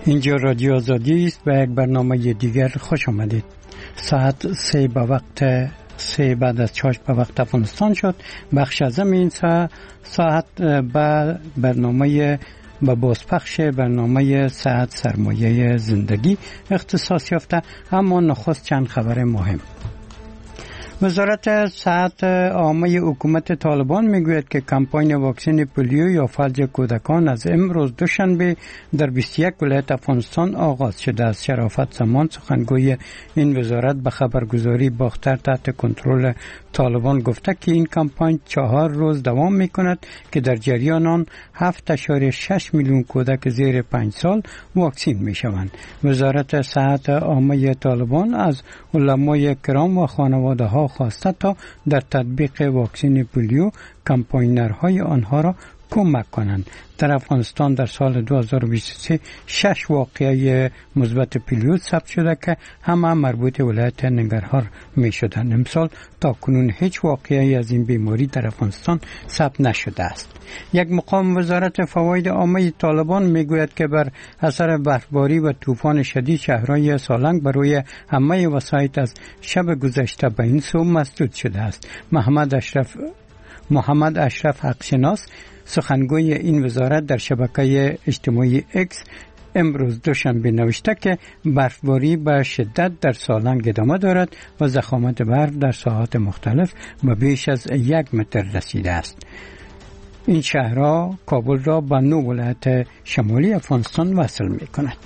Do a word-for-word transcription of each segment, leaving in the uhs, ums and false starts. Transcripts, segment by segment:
اینجا رادیو آزادی است و یک برنامه دیگر خوش آمدید. ساعت سه به وقت سه بعد از چاش به وقت افغانستان شد. بخش از این ساعت به برنامه با بازپخش برنامه ساعت سرمایه زندگی اختصاص یافته. اما نخست چند خبر مهم. وزارت صحت عامه حکومت طالبان میگوید که کمپاین واکسن پولیو یا فلج کودکان از امروز دوشنبه در بیست و یک ولایت افغانستان آغاز شده است. شرافت زمان سخنگوی این وزارت به خبرگزاری باختر تحت کنترل طالبان گفته که این کمپاین چهار روز دوام میکند که در جریان آن هفت اشاره شش میلیون کودک زیر پنج سال واکسین میشوند. وزارت صحت عامه طالبان از علمای کرام و خانواده ها خواسته تا در تطبیق واکسن پولیو کمپاینرهای آنها را کمک کنند. در افغانستان در سال دو هزار و بیست و سه شش واقعه مثبت پولیو ثبت شده که همه مربوط ولایت ننگرهار می شدند. امسال تا کنون هیچ واقعه از این بیماری در افغانستان ثبت نشده است. یک مقام وزارت فواید عامه طالبان می گوید که بر اثر برفباری و طوفان شدید شهرهای سالنگ برای همه وسایط از شب گذشته به این سو مسدود شده است. محمد اشرف محمد اشرف حقشناس سخنگوی این وزارت در شبکه اجتماعی اکس امروز دوشنبه نوشته که برفباری به شدت در سالنگ ادامه دارد و ضخامت برف در ساعات مختلف به بیش از یک متر رسیده است. این شهرها کابل را به نو ولایت شمالی افغانستان وصل می کند.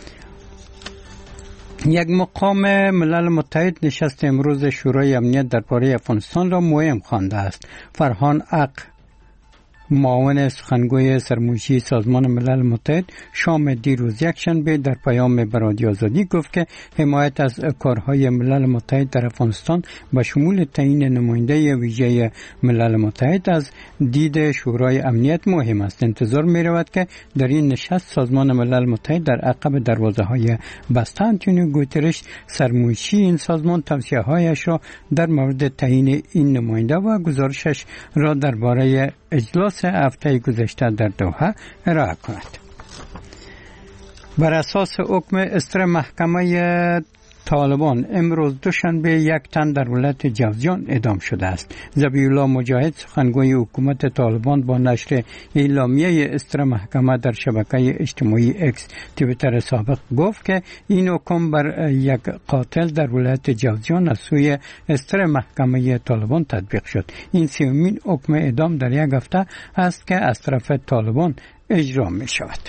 یک مقام ملل متحد نشست امروز شورای امنیت درباره افغانستان را مهم خوانده است. فرهان عق معاون سخنگوی سرمایه‌ای سازمان ملل متحد شام دیروز یکشنبه در پیام به رادیو آزادی گفت که حمایت از کارهای ملل متحد در افغانستان به شمول تعیین نماینده ویژه ملل متحد از دید شورای امنیت مهم است. انتظار می رود که در این نشست سازمان ملل متحد در عقب دروازه‌های بسته آنتونیو گوترش سرمایه‌ای این سازمان توصیه‌هایش را در مورد تعیین این نماینده و گزارشش را درباره اجلاس هفته گذشته در دوحه ارائه کند. بر اساس حکم استر محکمه طالبان امروز دوشنبه یک تن در ولایت جوزجان اعدام شده است. ذبیح الله مجاهد سخنگوی حکومت طالبان با نشر اعلامیه استر محکمه در شبکه اجتماعی اکس توییتر سابق گفت که این حکم بر یک قاتل در ولایت جوزجان از سوی استر محکمه طالبان تطبیق شد. این سومین حکم اعدام در یک هفته است که از طرف طالبان اجرا می شود.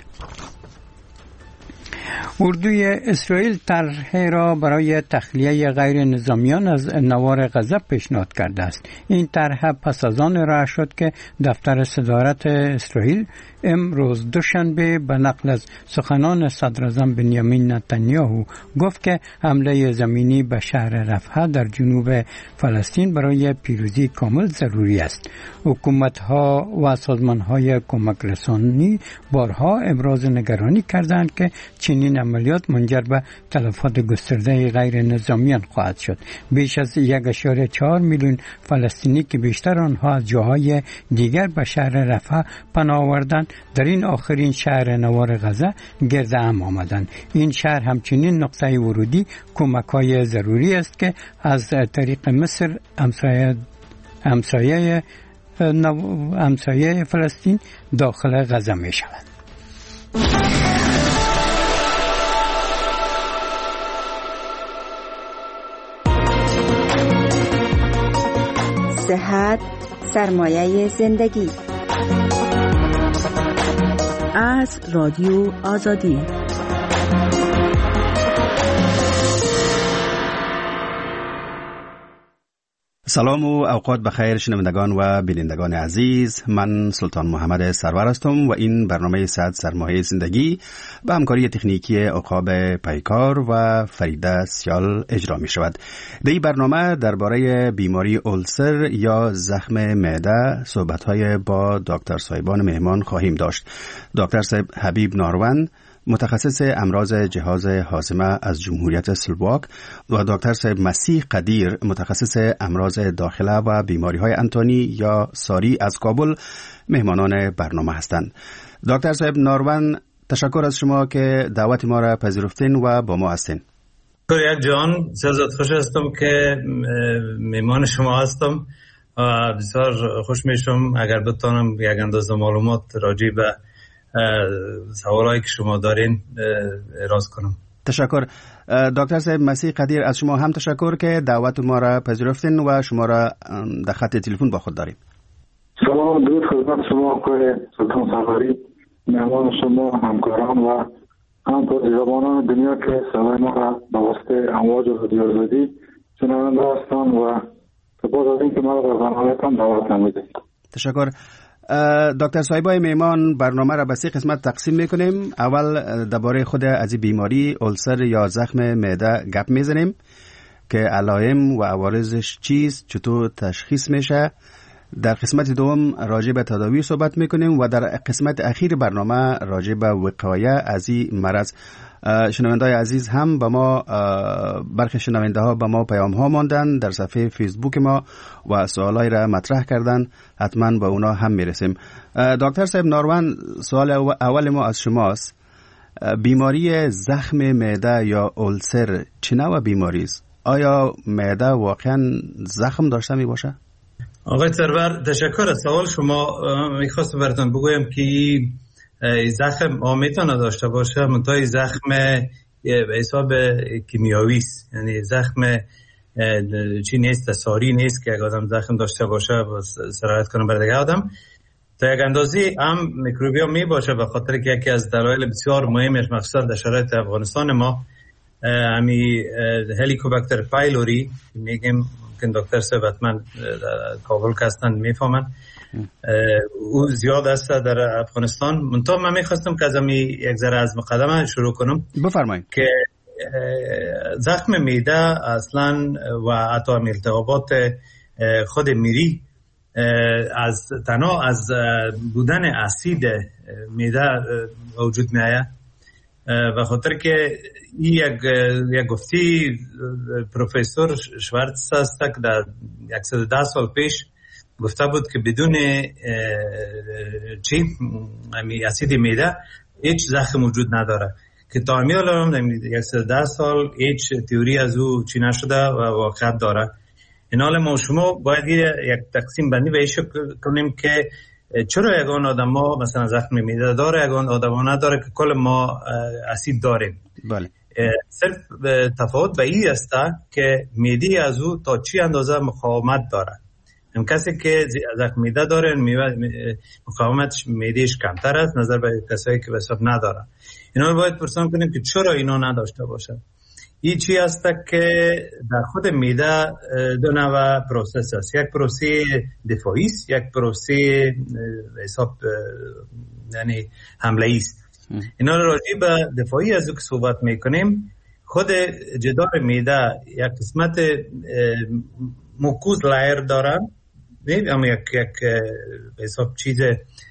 اردوی اسرائیل طرح را برای تخلیه غیر نظامیان از نوار غزه پیشنهاد کرده است. این طرح پس از آن ارائه شد که دفتر صدارت اسرائیل امروز دوشنبه به نقل از سخنان صدراعظم بنیامین نتانیاهو گفت که حمله زمینی به شهر رفح در جنوب فلسطین برای پیروزی کامل ضروری است. حکومت‌ها و سازمان‌های کمک رسانی بارها ابراز نگرانی کردند که چنین عملیات منجر به تلفات گسترده غیر نظامیان خواهد شد. بیش از یک اشاره چهار میلیون فلسطینی که بیشتر آنها از جاهای دیگر به شهر رفح پناه آوردند در این آخرین شهر نوار غزه گرد هم آمدند. این شهر همچنین نقطه ورودی کمک‌های ضروری است که از طریق مصر همسایه همسایه همسایه فلسطین داخل غزه می شود. صحت سرمایه زندگی از رادیو آزادی. سلام و اوقات بخیر شنوندگان و بینندگان عزیز. من سلطان محمد سرور هستم و این برنامه صحت سرمایه زندگی با همکاری تکنیکی عقاب پیکار و فریده سیال اجرا می شود. در این برنامه درباره بیماری اولسر یا زخم معده صحبت‌های با دکتر صاحبان مهمان خواهیم داشت. دکتر صاحب حبیب ناروان متخصص امراض جهاز هاضمه از جمهوریت اسلواک و دکتر صاحب مسیح قدیر متخصص امراض داخله و بیماری‌های انتونی یا ساری از کابل مهمانان برنامه هستند. دکتر صاحب ناروان تشکر از شما که دعوت ما را پذیرفتین و با ما هستین. یک جان بسیار خوش هستم که میمان شما هستم و بسیار خوش میشم اگر بتانم یک اندازه معلومات راجع به سوالایی که شما دارین راز کنم. تشکر. دکتر صاحب مسیح قدیر، از شما هم تشکر که دعوت ما را پذیرفتین و شما را در خط تلفن با خود داریم. سلام، درود خدمت شما آقای سلطان سفری، مهمان شما، همکاران و همه زبانان دنیا که صدای ما را به واسطه امواج رادیو آزادی شنونده هستند و سپاس از اینکه ما را به برنامه‌تان دعوت نمودید. تشکر. دکتر صاحبای میمان، برنامه را به سه قسمت تقسیم میکنیم. اول درباره خود از بیماری اولسر یا زخم معده گپ میزنیم که علائم و عوارضش چیست، چطور تشخیص میشه. در قسمت دوم راجع به تداوی صحبت میکنیم و در قسمت اخیر برنامه راجع به وقایه از این مرض. شنونده‌های عزیز هم با ما، برخی شنونده ها با ما پیام ها ماندن در صفحه فیسبوک ما و سوالای را مطرح کردن، حتما با اونا هم میرسیم. دکتر صاحب ناروان، سوال اول ما از شماست. بیماری زخم معده یا اولسر چه نوع بیماری است؟ آیا معده واقعا زخم داشته می باشه؟ آقای سرور تشکر از سوال شما. میخواستم براتون بگویم که زخم آمیتان داشته باشه، منتهای زخم به حساب کیمیاوی است، یعنی زخم چی نیست، ساری نیست که اگه آدم زخم داشته باشه و سرایت کنه بر دیگه آدم. تا یک اندازی هم میکروبیا می باشه، به خاطر که یکی از دلایل بسیار مهمش مخصوصا در شرایط افغانستان ما همی هلیکوباکتر پایلوری میگیم که دکتر صاحب حتما کابل هستن میفهمن، او زیاد است در افغانستان. منتها من میخواستم که از همی یک ذره از مقدمه شروع کنم. بفرمایید. که زخم معده اصلا و حتی التهابات خود میری از تنها از بودن اسید معده وجود میآید، و خاطر که این یک یک گفتی پروفسور شوارتز است که در صد و ده سال پیش گفته بود که بدون چی امی اسید معده هیچ زخم وجود نداره، که تا امی الان در صد و ده سال هیچ تئوری از او چی نشده و واقعیت داره. این حال ما شما باید یک تقسیم بندی بهش کنیم که چرا یگان آدم ها مثلا زخم معده داره، یگان آدم ها نداره، که کل ما اسید داریم. بله. صرف تفاوت به این است که معده از او تا چی اندازه مقاومت داره. هم کسی که زخم معده داره مقاومت معدهش کمتر است نظر به کسایی که بسیار نداره. اینا رو باید پرسان کنیم که چرا اینا نداشته باشه. این چی است که در خود معده دو نوع پروسس است. یک پروسه دفاعی است، یک پروسه حساب یعنی حمله است. اینا رو راجع به دفاعی از او که صحبت میکنیم، خود جدار معده یک قسمت موکوز لایر داره، اما یک یک حساب چیز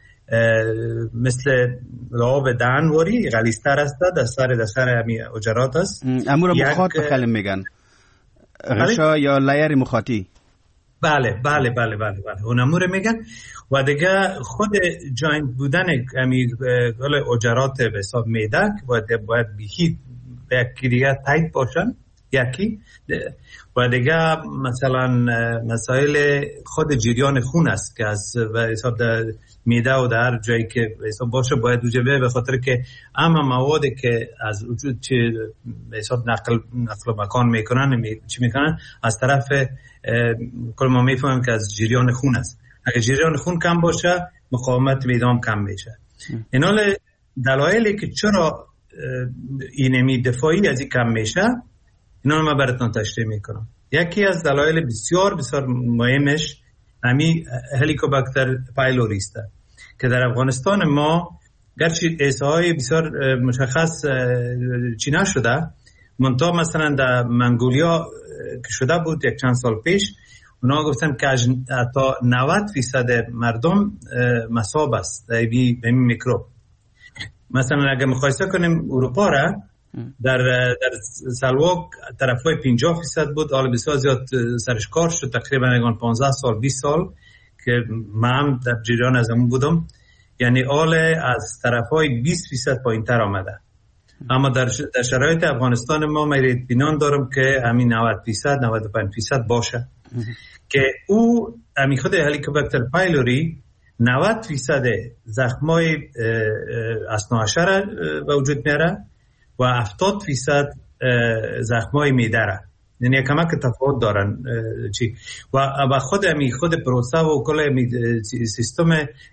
مثل لعاب دهنواری غلیظتر است، در سر در سر همی حجرات است. امور مخاط به کلم میگن غشا یا لایر مخاطی. بله بله بله بله بله اون امور میگن. و دیگه خود جاینت بودن همی حجرات به حساب معده باید باید بیهی به یکی دیگه تایپ باشن یکی. و دیگه مثلا مسائل خود جریان خون است که از به حساب در معده و در جایی که به حساب باشه باید وجبه، به خاطر که اما موادی که از وجود چه به حساب نقل نقل مکان میکنن می چی میکنن از طرف کل ما میفهمیم که از جریان خون است. اگه جریان خون کم باشه مقاومت معده هم کم میشه. این حال دلایلی که چرا اینمی دفاعی از این کم میشه اینا رو من براتون تشریح میکنم. یکی از دلایل بسیار بسیار مهمش همی هلیکوباکتر پایلوری است که در افغانستان ما گرچه ایساهای بسیار مشخص چی نشده، منتها مثلا در منگولیا که شده بود یک چند سال پیش، اونا گفتن که تا نود فیصد مردم مصاب است به این میکروب. مثلا اگه مقایسه کنیم اروپا را، در در سلواک طرفای پنجاه فیصد بود، حالا بسیار زیاد سرش کار شد، تقریبا پانزده سال بیست سال که من هم در جریان از همون بودم یعنی آل از طرفای بیست فیصد پایینتر آمده. اما در در شرایط افغانستان ما من اطمینان دارم که همین نود فیصد نود و پنج فیصد باشه که او همین خود هلیکوباکتر پایلوری نود فیصد زخمای اثناعشر به وجود میاره و هفتاد فیصد زخمای معده را، یعنی کمک تفاوت دارن چی و و خود همین خود پروسه و کل همین سیستم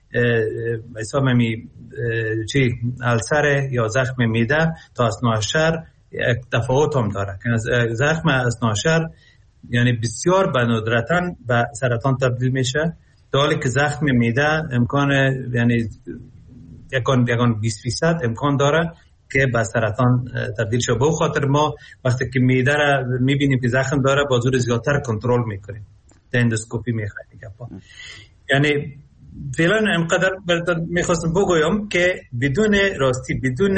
حساب همین چی السر یا زخم معده تا اثناعشر تفاوت هم داره که زخم اثناعشر یعنی بسیار به ندرتاً به سرطان تبدیل میشه، در حالی که زخم معده امکان یعنی یکان یکان بیست فیصد امکان داره که به سرطان تبدیل شه. به خاطر ما وقتی که معده را میبینیم که زخم داره با زور زیادتر کنترل میکنیم، اندوسکوپی میخوایم. یعنی فعلا اینقدر میخواستم بگویم که بدون راستی بدون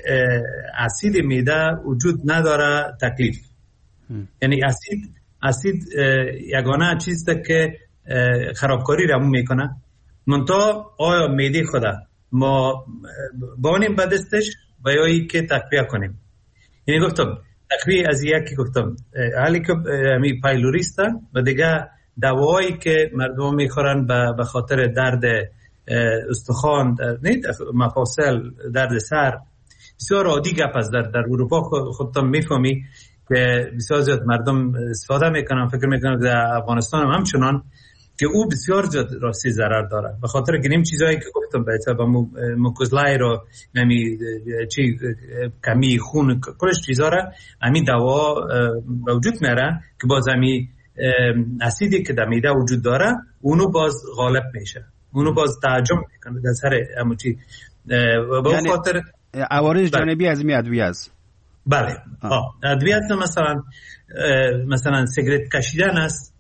اسید معده وجود نداره تکلیف. یعنی اسید اسید یگانه چیزی که خرابکاری رو میکنه. منتها آیا معده خدا ما بانیم به دستش و یا ای که تقویه کنیم؟ یعنی گفتم تقویه از یکی گفتم حالی که همی پایلوریستن و دیگه دوایی که مردم میخورن به خاطر درد استخوان، نه مفاصل، درد سر، بسیار عادی گپ است. در در اروپا خودتون میفهمی که بسیار زیاد مردم استفاده میکنن، فکر میکنن در افغانستان هم همچنان که او بسیار زیاد راستی ضرر داره. به خاطر گریم چیزایی که گفتم به حساب موکوزلای رو نمی چی کمی خون کلش چیزا را همین دوا وجود میاره که باز همین اسیدی که در معده وجود داره اونو باز غالب میشه، اونو باز تعجب میکنه در سر همون چی. به خاطر عوارض جانبی از می ادویه است. بله ها ادویه مثلا مثلا سیگرت کشیدن است،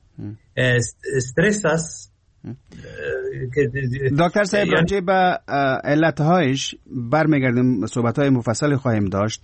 استرس است. دکتر صاحب راجع به علتهایش برمیگردیم، صحبت‌های مفصل خواهیم داشت.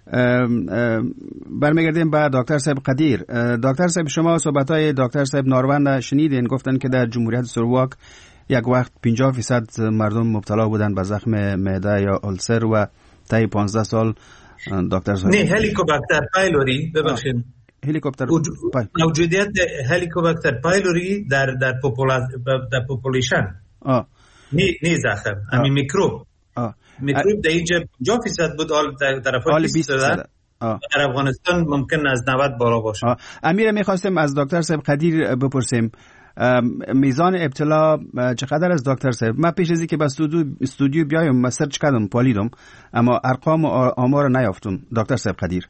برمیگردیم به دکتر صاحب قدیر. دکتر صاحب شما صحبت‌های دکتر صاحب ناروند شنیدین، گفتن که در جمهوریت سلواک یک وقت پنجاه فیصد مردم مبتلا بودن به زخم معده یا آلسر و طی پانزده سال دکتر صاحب نه هلیکوباکتر پایلوری ببخشید هلیکوباکتر موجودیت هلیکوباکتر پایلوری در در در پاپولیشن آ نه نه زخم همین میکروب آ میکروب در اینجا پنجاه فیصد بود، حال در طرفای بیست فیصد در افغانستان ممکن از نود بالا باشه. امیر میخواستم از دکتر صاحب قدیر بپرسیم میزان ابتلا چقدر از دکتر صاحب؟ من پیش از اینکه به استودیو استودیو بیایم من سرچ کردم پالیدم اما ارقام و آمار نیافتم. دکتر صاحب قدیر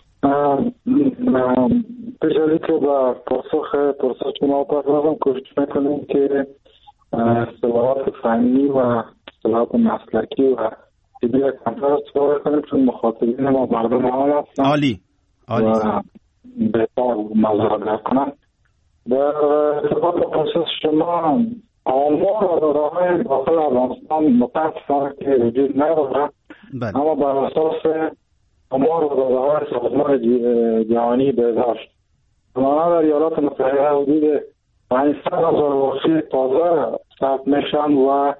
پیش از اینکه با پاسخ پرسش شما پردازم کوشش میکنیم که اصطلاحات فنی و اصطلاحات مسلکی و طبی کمتر استفاده کنیم چون مخاطبین ما مردم عام هستن. عالی عالی و بهتر مزاحمت کنن. در ارتباط با پرسش شما آمار و دارای داخل افغانستان متاسفانه که وجود نداره، اما بر اساس آمار و داده‌های سازمان جهانی بهداشت همانا در ایالات متحده حدود پانصد هزار واقعه تازه ثبت میشن و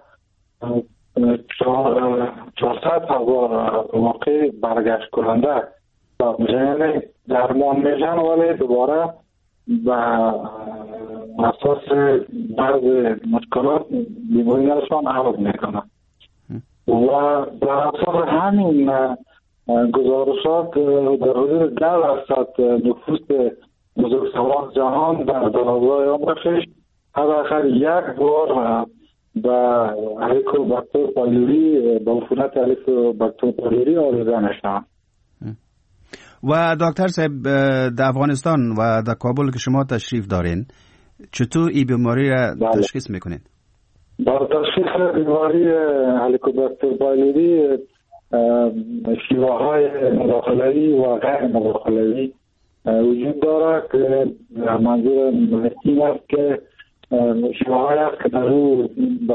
چهارصد هزار واقعه برگشت کننده ثبت میشن، یعنی درمان میشن ولی دوباره به اساس بعض مشکلات بیماریشان عوض میکنن و در اساس همین گزارشات در حدود ده درصد نفوس بزرگسالان جهان در دنیای آمریکا حداقل یک بار به هلیکوباکتر پایلوری به عفونت هلیکوباکتر پایلوری آلوده میشن. و دکتر صاحب در افغانستان و در کابل که شما تشریف دارین چطور این بیماری را بله. تشخیص میکنین؟ در تشخیص بیماری هلیکوباکتر پایلوری شیوه های مداخله‌ای و غیر مداخله‌ای وجود داره که منظور این است که شیوه های است که در او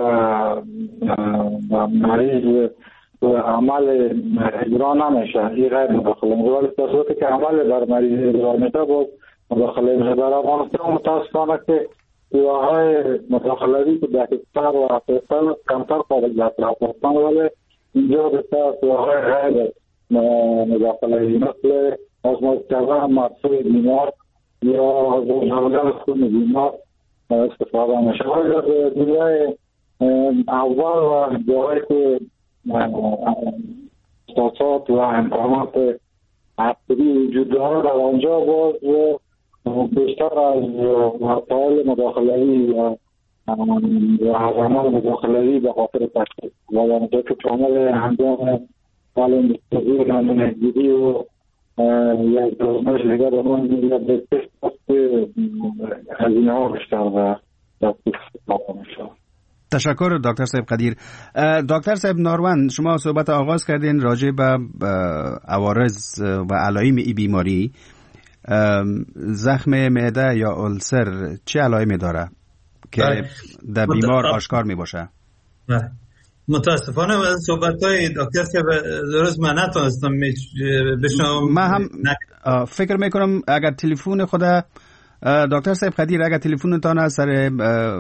به مریض و عمل اجرا نمیشه، این غیر مداخله میشه، ولی در صورتی که عمل بر مریض اجرا میشه باز مداخله میشه. در افغانستان متاسفانه که سیاهای مداخله‌ای که دقیق‌تر و افیقتر کمتر قابلیت هستند، ولی اینجا بسیار سیاهای غیر مداخله‌ای مثل آزمایش کردن مدفوع بیمار یا زوجه‌های خون بیمار استفاده میشه. در دنیای اول و جایی که اساسات و امکانات عصری وجود داره، در آنجا باز بیشتر از وسایل مداخله‌ای و هزینه‌های مداخله‌ای به خاطر تشخیص و در آنجا که شامل انجام بالندسازی و نمونه‌گیری و یک آزمایش دیگر به من می‌گوید به تست هزینه‌ها بیشتر و دسترسی استفاده میشه. تشکر دکتر صاحب قدیر. دکتر صاحب ناروند، شما صحبت آغاز کردین راجع به عوارض و علائم این بیماری. زخم معده یا ألسر چه علائمی داره که در بیمار آشکار می باشه؟ متاسفانه از صحبت‌های دکتر صاحب درست من نتونستم بشنوم. من هم فکر میکنم اگر تلفن خود دکتر صاحب قدیر، اگر تلفنتان از سر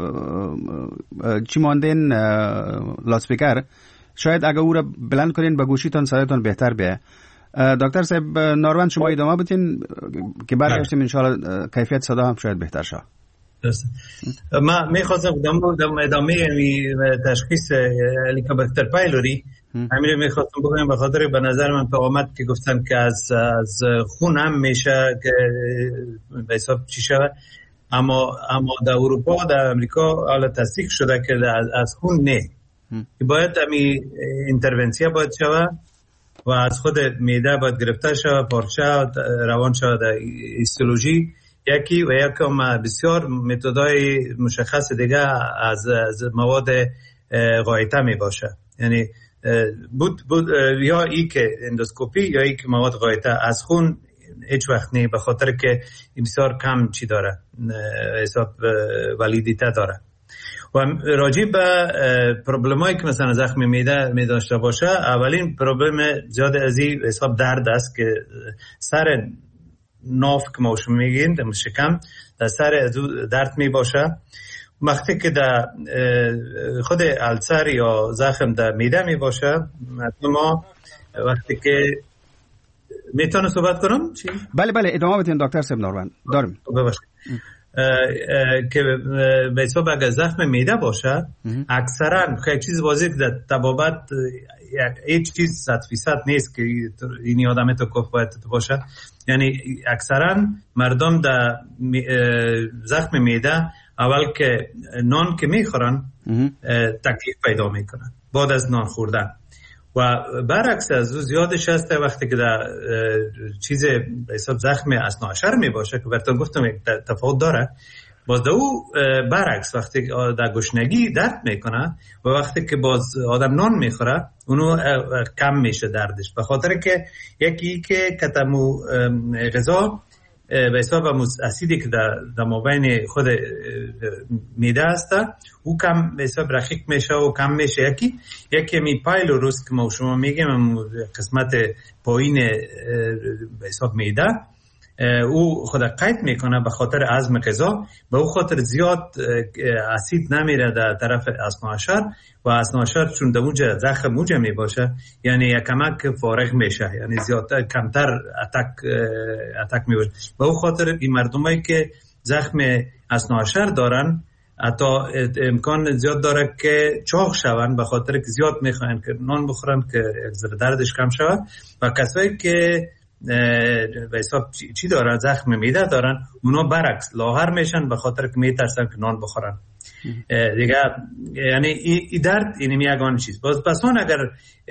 چی ماندین لاسپیکر، شاید اگر او را بلند کنین به گوشیتان صدایتان بهتر بیه. دکتر صاحب ناروند، شما ادامه بتین که برگشتیم انشاءالله کیفیت صدا هم شاید بهتر شه. ما میخواستم ادامه ادامه تشخیص هلیکوباکتر پایلوری همین میخواستم بگم، به خاطر به نظر من تا آمد که گفتن که از از خون هم میشه که به حساب چی شود، اما اما در اروپا در امریکا حالا تصدیق شده که از خون نه، که باید امی اینترونسیا باید شود و از خود معده باید گرفته شود، پارچه روان شود در هیستولوژی یکی و یکم بسیار متدای مشخص دیگه از, از مواد غایطه می باشه، یعنی بود, بود یا ای که اندوسکوپی یا ای که مواد غایطه از خون هیچ وقت نه، به خاطر که بسیار کم چی داره، حساب ولیدیته داره. و راجع به پروبلمایی که مثلا زخم معده می داشته باشه، اولین پروبلم زیاد ازی حساب درد است که سر ناف که ما شما میگین در شکم در سر درد می باشه. وقتی که در خود ألسر یا زخم در معده می باشه، ما وقتی که میتونه صحبت کنم چی؟ بله بله ادامه بدین دکتر صاحب ناروند داریم. ببخشید که به حساب اگر زخم معده باشه اکثرا خیلی چیز واضحه که در طبابت هیچ چیز صد فیصد نیست که این آدم تو کف باید باشه، یعنی اکثرا مردم در زخم معده اول که نان که میخورن تکلیف پیدا میکنن بعد از نان خوردن، و برعکس از او زیادش هست وقتی که در چیز به حساب زخم اثناعشر می باشه که براتون گفتم تفاوت داره، باز در او برعکس وقتی در گشنگی درد میکنه و وقتی که باز آدم نان میخوره اونو کم میشه دردش، به خاطر که یکی که کتمو غذا به حساب اسیدی که در در مابین خود معده است او کم به حساب رقیق میشه و کم میشه. یکی یکی می پایلوروس که ما شما میگیم قسمت پایین به حساب معده او خود قید میکنه به خاطر هضم غذا، به او خاطر زیاد اسید نمیره در طرف اثناعشر و اثناعشر چون در اونجا زخم اونجا میباشه یعنی یکمک فارغ میشه، یعنی زیادتر کمتر اتک اتک میباشه. به او خاطر این مردمایی که زخم اثناعشر دارن حتی امکان زیاد داره که چاق شون به خاطر که زیاد میخواین که نان بخورن که دردش کم شود، و کسایی که به حساب چی دارن زخم معده دارن اونا برعکس لاغر میشن به خاطر که میترسن که نان بخورن دیگه، یعنی این درد این یگان چیز. باز پسان اگر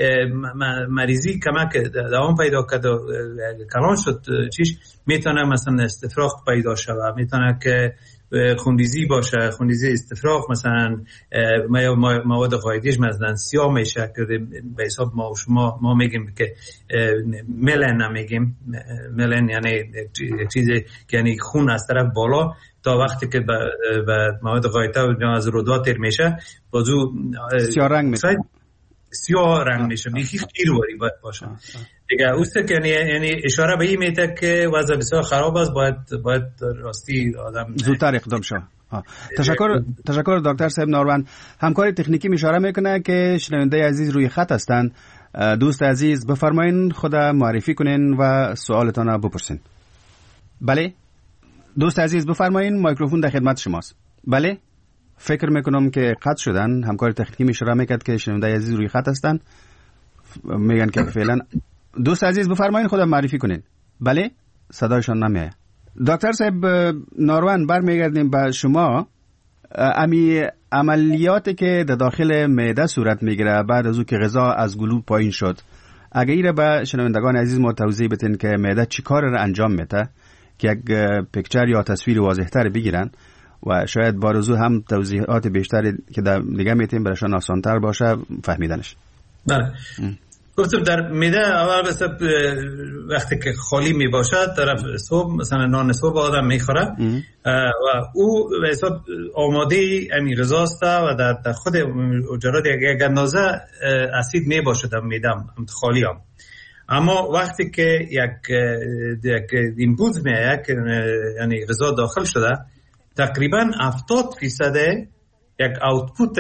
مریضی کمک دوام پیدا کرد و کلان شد چیش میتونه مثلا استفراغ پیدا شود، میتونه که خونریزی باشه، خونریزی استفراغ مثلا مواد غایطیش مثلا سیاه میشه که به حساب ما شما ما میگیم که ملن نمیگیم، ملن یعنی چیزی که یعنی خون از طرف بالا تا وقتی که به مواد غایطه از رودات تیر میشه بازو سیاه رنگ میشه، سیاه رنگ میشه، بیخی خیرواری باید باشه دیگه. اوسته که یعنی اشاره به این میده که وضع بسیار خراب است، باید باید راستی آدم زودتر اقدام شه. تشکر تشکر دکتر صاحب ناروند. همکار تکنیکی اشاره میکنه که شنونده عزیز روی خط هستند. دوست عزیز بفرمایین خود معرفی کنین و سوالتان را بپرسین. بله دوست عزیز بفرمایین، میکروفون در خدمت شماست. بله فکر میکنم که قطع شدن. همکار تکنیکی اشاره میکرد که شنونده عزیز روی خط هستند، میگن که فعلا. دوست عزیز بفرمایین خود معرفی کنین. بله صدایشان نمیاد. دکتر صاحب ناروان برمیگردیم به شما. امی عملیاتی که در داخل معده صورت میگیره بعد از او که غذا از گلو پایین شد، اگه ایره به شنوندگان عزیز ما توضیح بدین که معده چی کار را انجام میده که یک پیکچر یا تصویر واضح‌تر بگیرن و شاید بارزو هم توضیحات بیشتری که در دیگه میتیم براشون آسان‌تر باشه فهمیدنش. بله گفتم در معده اول بس وقتی که خالی می باشد طرف صبح مثلا نان صبح آدم میخوره و او به حساب آماده امی غذاست و در, در خود اجرات یک اندازه اسید می باشد در معده خالی هم. اما وقتی که یک یک اینپوت میاد یعنی غذا داخل شده تقریبا هفتاد فیصد یک اوتپوت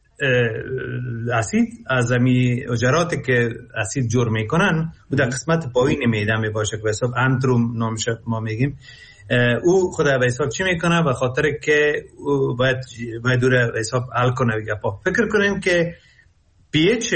اسید از امی اجراتی که اسید جور میکنن و در قسمت پایین معده می باشه که به حساب انتروم نامش ما میگیم. او خدا به حساب چی میکنه؟ به خاطر که باید باید دور به حساب حل کنه. گپا فکر کنیم که پی اچ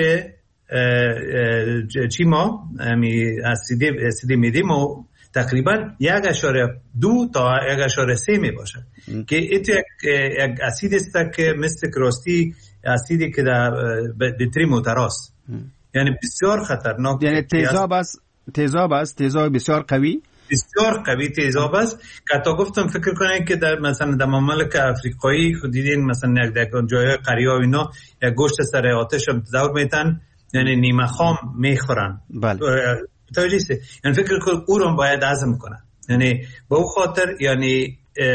چی ما امی اسید اسید میدیم ما تقریبا یک اشاره دو تا یک اشاره سه می باشه که ایت یک یک اسید است که مثل کراستی اسیدی که در بطری موتراست، یعنی بسیار خطرناک، یعنی تیزاب است تیزاب است تیزاب بسیار قوی بسیار قوی تیزاب است که تا گفتم فکر کنین که در مثلا در مملکت افریقایی خود دیدین مثلا یک در جای قریا و اینا یک گوشت سر آتش هم دور میتن یعنی نیمه خام میخورن. بله توجیه سه یعنی فکر کن او رو باید هضم کنه، یعنی به او خاطر یعنی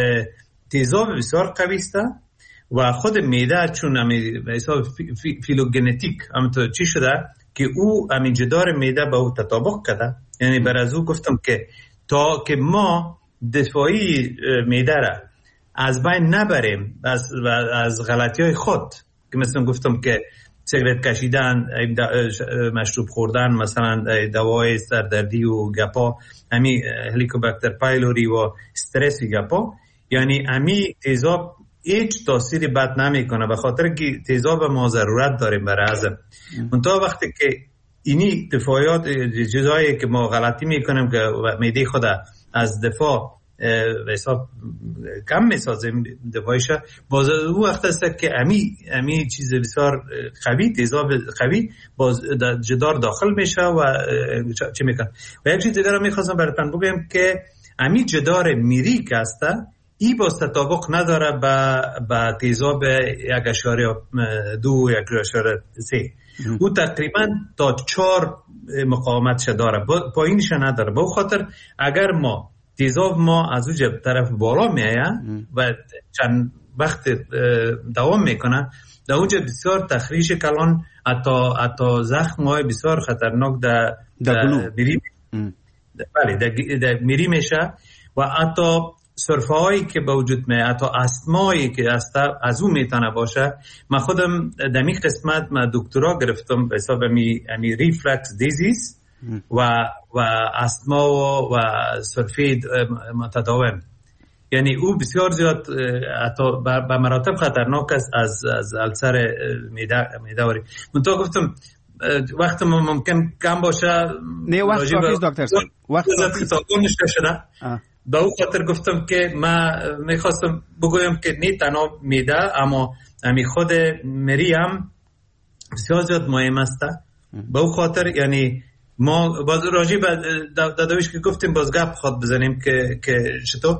تیزاب بسیار قوی است و خود معده چون امی حساب فی فیلوژنتیک هم تو چی شده که او امی جدار معده به او تطابق کرده. یعنی بر از او گفتم که تا که ما دفاعی معده را از بین نبریم از از غلطی‌های خود که مثلا گفتم که سیگرت کشیدن، مشروب خوردن، مثلا دوای سردردی و گپا، امی هلیکوباکتر پایلوری و استرس و گپا، یعنی امی تیزاب هیچ تاثیری بد نمیکنه به خاطر که تیزاب ما ضرورت داریم برای هضم. منتها وقتی که اینی دفاعیات چیزایی که ما غلطی میکنیم که معده خود از دفاع به حساب کم میسازیم دفاعیش، باز او وقت است که امی امی چیز بسیار قوی تیزاب قوی باز جدار داخل میشه و چه میکنه. و یک چیز دیگر رو میخواستم براتون بگم که امی جدار میری که است ای باز تطابق نداره با با تیزاب یک اشاره دو یک اشاره سه. او تقریبا تا چهار مقاومتش داره، پایینش نداره. به خاطر اگر ما تیزاب ما از اونجا طرف بالا میایه و چند وقت دوام میکنه در اونجا بسیار تخریش کلان حتی حتی زخم های بسیار خطرناک در در میری بله در میری میشه و حتی سرفه هایی که به وجود میاد، حتی استمایی که از اون میتونه باشه. من خودم در این قسمت من دکترا گرفتم به حساب می امی ریفلکس دیزیز و و استما و, و سرفه متداوم، یعنی او بسیار زیاد حتی به مراتب خطرناک است از از السر معده معده‌وری. من تو گفتم وقت ممکن کم باشه، نه وقت کافی دکتر صاحب، وقت کافی شده. به او خاطر گفتم که من میخواستم بگویم که نه تنها معده اما امی خود مری هم بسیار زیاد مهم است. به او خاطر یعنی ما باز راجع به دادویش که گفتیم باز گپ خود بزنیم که که چطور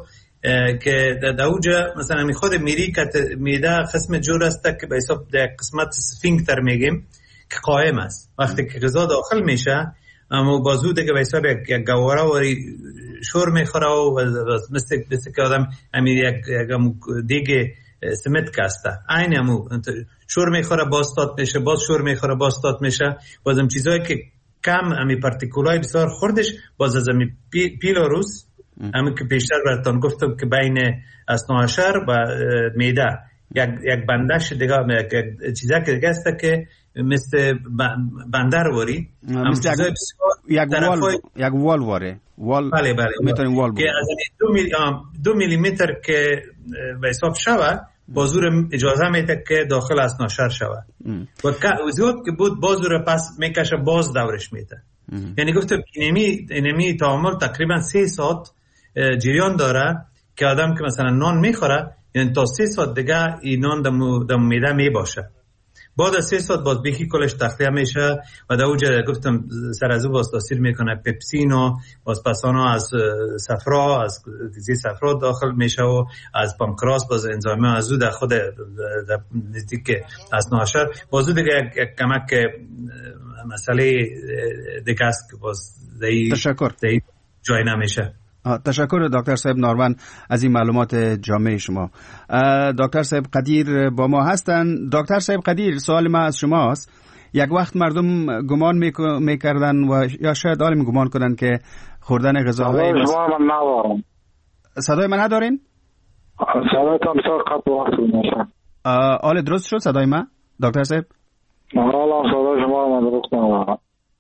که در اوجا مثلا امی خود مری که معده قسم جور است که به حساب در قسمت سفینکتر میگیم که قائم است. وقتی که غذا داخل میشه اما بازو دیگه به حساب یک گواره وری شور میخوره و مثل مثل که آدم همین یک دیگه سمت کاسته عین همو شور میخوره باز استاد میشه، باز شور میخوره باز استاد میشه. بازم چیزایی که کم همین پارتیکولای بسیار خوردش باز از همین پی، پیلاروس همین که پیشتر براتون گفتم که بین اثناعشر و میده یک یک بندش دیگه، یک چیزی که دیگه است که مثل بندر واری، مثل یک وال یک وال واره وال. بله بله میتونیم وال که از دو میلی دو میلیمتر که به حساب شود بازور اجازه میده که داخل اثناعشر شود و زیاد که بود بازور پس میکشه باز دورش میده. یعنی گفتم اینمی اینمی تعامل تقریبا سه ساعت جریان داره که آدم که مثلا نان میخوره یعنی تا سه ساعت دیگه این نان دم دم میده میباشه. بعد از سه ساعت باز بیخی کلش تخلیه میشه و در اوجه گفتم سر از او باز تاثیر میکنه پپسینو، باز پسانو از صفرا، از زی صفرا داخل میشه و از پانکراس باز انزایم از او در خود نزدیک اثناعشر باز او دیگه یک کمک مسئله دیگه است که باز دی تشکر دی جای نمیشه. تشکر دکتر صاحب ناروان از این معلومات جامع شما. دکتر صاحب قدیر با ما هستند. دکتر صاحب قدیر، سوال ما از شماست. یک وقت مردم گمان میکردن و یا شاید عالم گمان کنن که خوردن غذاهای صدای شما من ندارم. صدای من ندارین؟ صدای تا بسیار قطع وقت میشه. آله درست شد صدای من دکتر صاحب؟ حالا صدای شما من درست ندارم.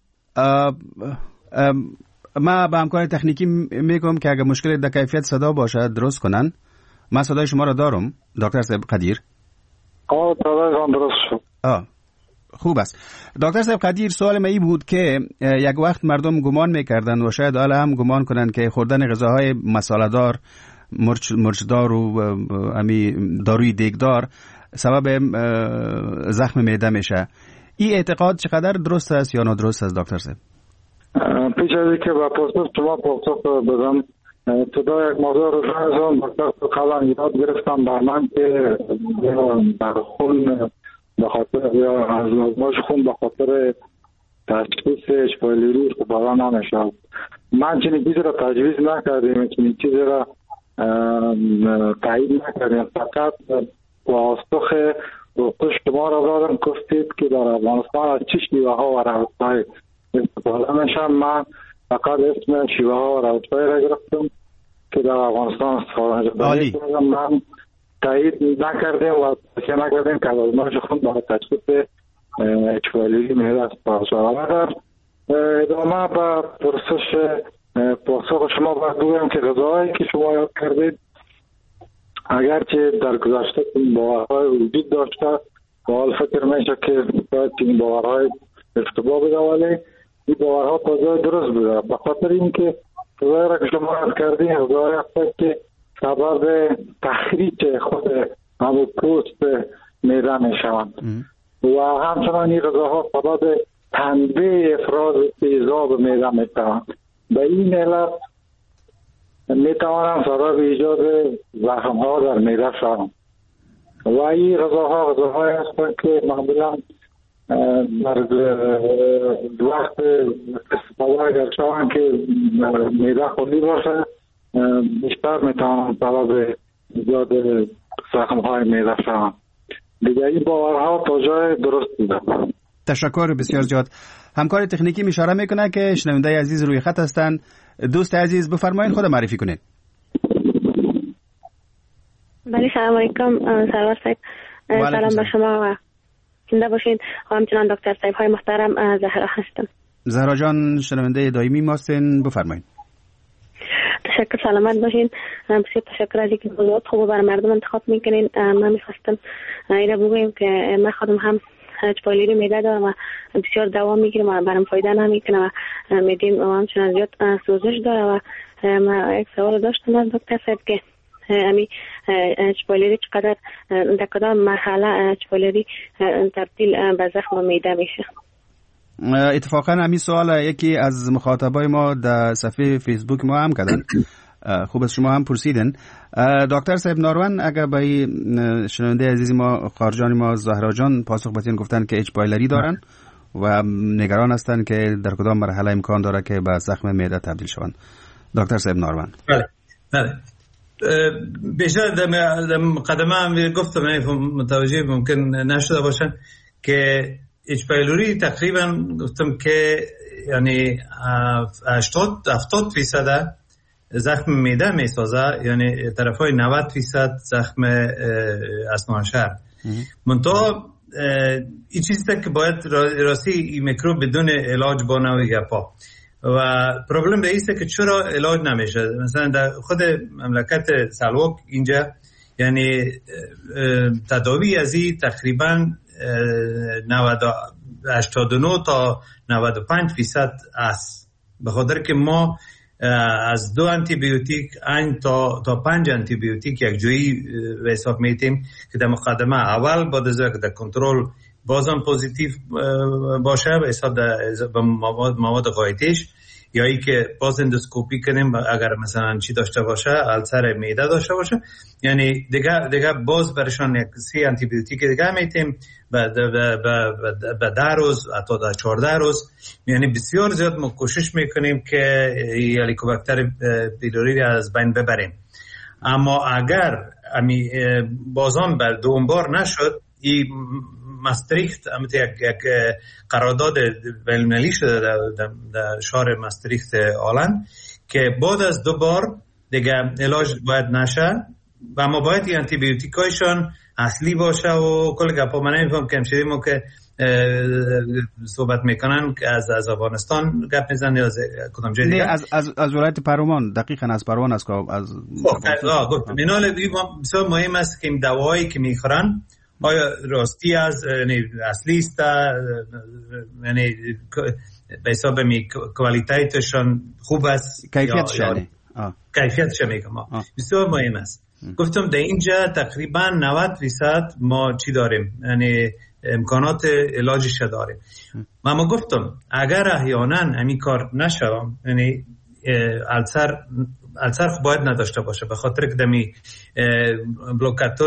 ما با همکار تکنیکی میگم که اگر مشکل در کیفیت صدا باشه درست کنن. من صدای شما را دارم دکتر صاحب قدیر. آه صدای درست شد. آه خوب است. دکتر صاحب قدیر، سوال من این بود که یک وقت مردم گمان میکردن و شاید حالا هم گمان کنن که خوردن غذاهای مساله‌دار، مرچ مرچدار و امی داروی دیگدار سبب زخم معده میشه. این اعتقاد چقدر درست است یا نادرست است دکتر صاحب؟ پیش از اینکه با پاسخ شما پاسخ بدم ابتدا یک موضوع رو شنیدم دکتر قبلا یاد گرفتم بر من که در خون به خاطر یا از آزمایش خون به خاطر تشخیص اچ پایلوری استفاده نمیشه. من چنین چیزی را تجویز نکردیم، چنین چیزی را تایید نکردیم، فقط پاسخ رو شما را دادم گفتید که در افغانستان از چه شیوه ها و روش‌های استفاده میشن. من فقط اسم شیوه ها و روش‌های را گرفتم که در افغانستان استفاده میشن. من تایید نکردیم و تشکیل نکردیم که آزمایش خون با تشخیص اچ پایلوری معده استفاده شود. ادامه به پرسش پاسخ شما باید بگویم که غذاهایی که شما یاد کردید اگرچه در گذشته این باورهای وجود داشته و حال فکر میشه که باید این باورهای اشتباه بوده، ولی این باورها تازه درست بوده به خاطر اینکه غذایی را که شما یاد کردید غذاهایی هست که سبب تخریج خود همون پوست معده میشوند و همچنان این غذاها سبب تنبیه افراز تیزاب معده میشوند. به این علت میتوانند سبب ایجاد زخم ها در معده شوند و این غذاها غذاهایی هستند که معمولا در وقت استفاده اگر شوند که معده خالی باشه بیشتر میتوانند سبب ایجاد زخم های معده شوند. دیگه این باورها تا جای درست بوده. تشکر بسیار زیاد. همکار تکنیکی اشاره میکنه که شنونده عزیز روی خط هستند. دوست عزیز بفرمایید خود معرفی کنید. بله سلام علیکم سرور صاحب. سلام به شما و زنده باشین. همچنان دکتر صاحب های محترم زهرا هستم. زهرا جان شنونده دائمی ماستین، بفرمایید. تشکر، سلامت باشین. بسیار تشکر از اینکه موضوعات خوب برای مردم انتخاب میکنین. من میخواستم اینا بگویم که من خودم هم اچ پایلوری معده دارم و بسیار دوام میگیرم و برام فایده نمیکنه و معده‌ام همچنان زیاد سوزش داره و من یک سوال داشتم از دکتر صاحب که امی اچ پایلوری چقدر در کدام مرحله اچ پایلوری تبدیل به زخم معده میشه؟ اتفاقا همین سوال یکی از مخاطبای ما در صفحه فیسبوک ما هم کردن. خوب از شما هم پرسیدن. دکتر صاحب ناروان اگر به شنونده عزیز ما خارجان ما زهرا جان پاسخ بدین، گفتن که اچ پایلوری دارن و نگران هستن که در کدام مرحله امکان داره که به زخم معده تبدیل شوند. دکتر صاحب ناروان. بله بله بیشتر در مقدمه هم گفتم متوجه ممکن نشده باشن که اچ پایلوری تقریبا گفتم که یعنی هشتاد هفتاد فیصد زخم معده میسازه، یعنی طرفای نود درصد زخم اسنانشر. منتها این چیزی که باید راستی این میکروب بدون علاج با نوع گپا و پروبلم به ایسته که چرا علاج نمیشه. مثلا در خود مملکت سلواک اینجا یعنی تداوی از این تقریبا هشتاد و نه تا نود و پنج درصد است، به خاطر که ما از دو آنتی بیوتیک این تا تا پنج آنتی بیوتیک یک جایی به حساب میتیم که در مقدمه اول بعد از اینکه در کنترل بازم پوزیتیو باشه به حساب به مواد مواد غایطیش، یا ای که باز اندوسکوپی کنیم اگر مثلا چی داشته باشه، السر معده داشته باشه، یعنی دیگه دیگه باز برشان یک سی آنتی بیوتیک دیگه میتیم و به ده روز تا در چهارده روز. یعنی بسیار زیاد ما کوشش میکنیم که هلیکوباکتر پیلوری را از بین ببریم. اما اگر امی بازم بر دوم بار نشد، این ماستریخت امت یک یک قرارداد بین‌المللی شده در, در شهر ماستریخت آلند که بعد از دو بار دیگه علاج باید نشه و اما باید این آنتی بیوتیکایشان اصلی باشه و کل گپا. من نمیفهم که همچنین که صحبت میکنن که از از افغانستان گپ میزنن یا از کدام جای دیگه؟ از از از ولایت پروان، دقیقاً از پروان است که از آه گفتم اینال بسیار مهم است که این دواهایی که میخورن آیا راستی از یعنی اصلی است، یعنی به حساب می کوالیتیشون خوب است، کیفیتشون کیفیتش میگم بسیار مهم است. گفتم در اینجا تقریبا نود درصد ما چی داریم، یعنی امکانات علاجش داریم. ما گفتم اگر احیانا همین کار نشه، یعنی السر السر باید نداشته باشه، به خاطر که دمی بلوکاتور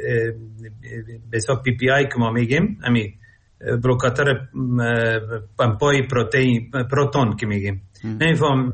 به حساب پی پی آی که ما میگیم، همین بلوکاتور پمپای پروتئین پروتون که میگیم، نمیفهم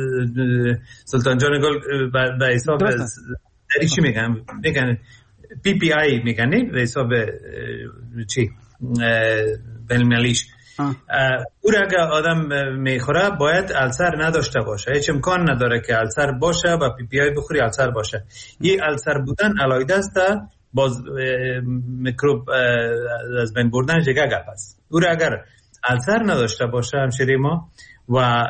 سلطان جان گل به حساب داری چی میگن میگن پی پی آی میگن به حساب چی بین‌المللیش. او را اگر آدم میخوره باید السر نداشته باشه، هیچ امکان نداره که السر باشه و پی پی آی بخوری السر باشه. یه السر بودن علایده است، باز میکروب از بین بردن جگه گپ است. او را اگر السر نداشته باشه همشیری ما و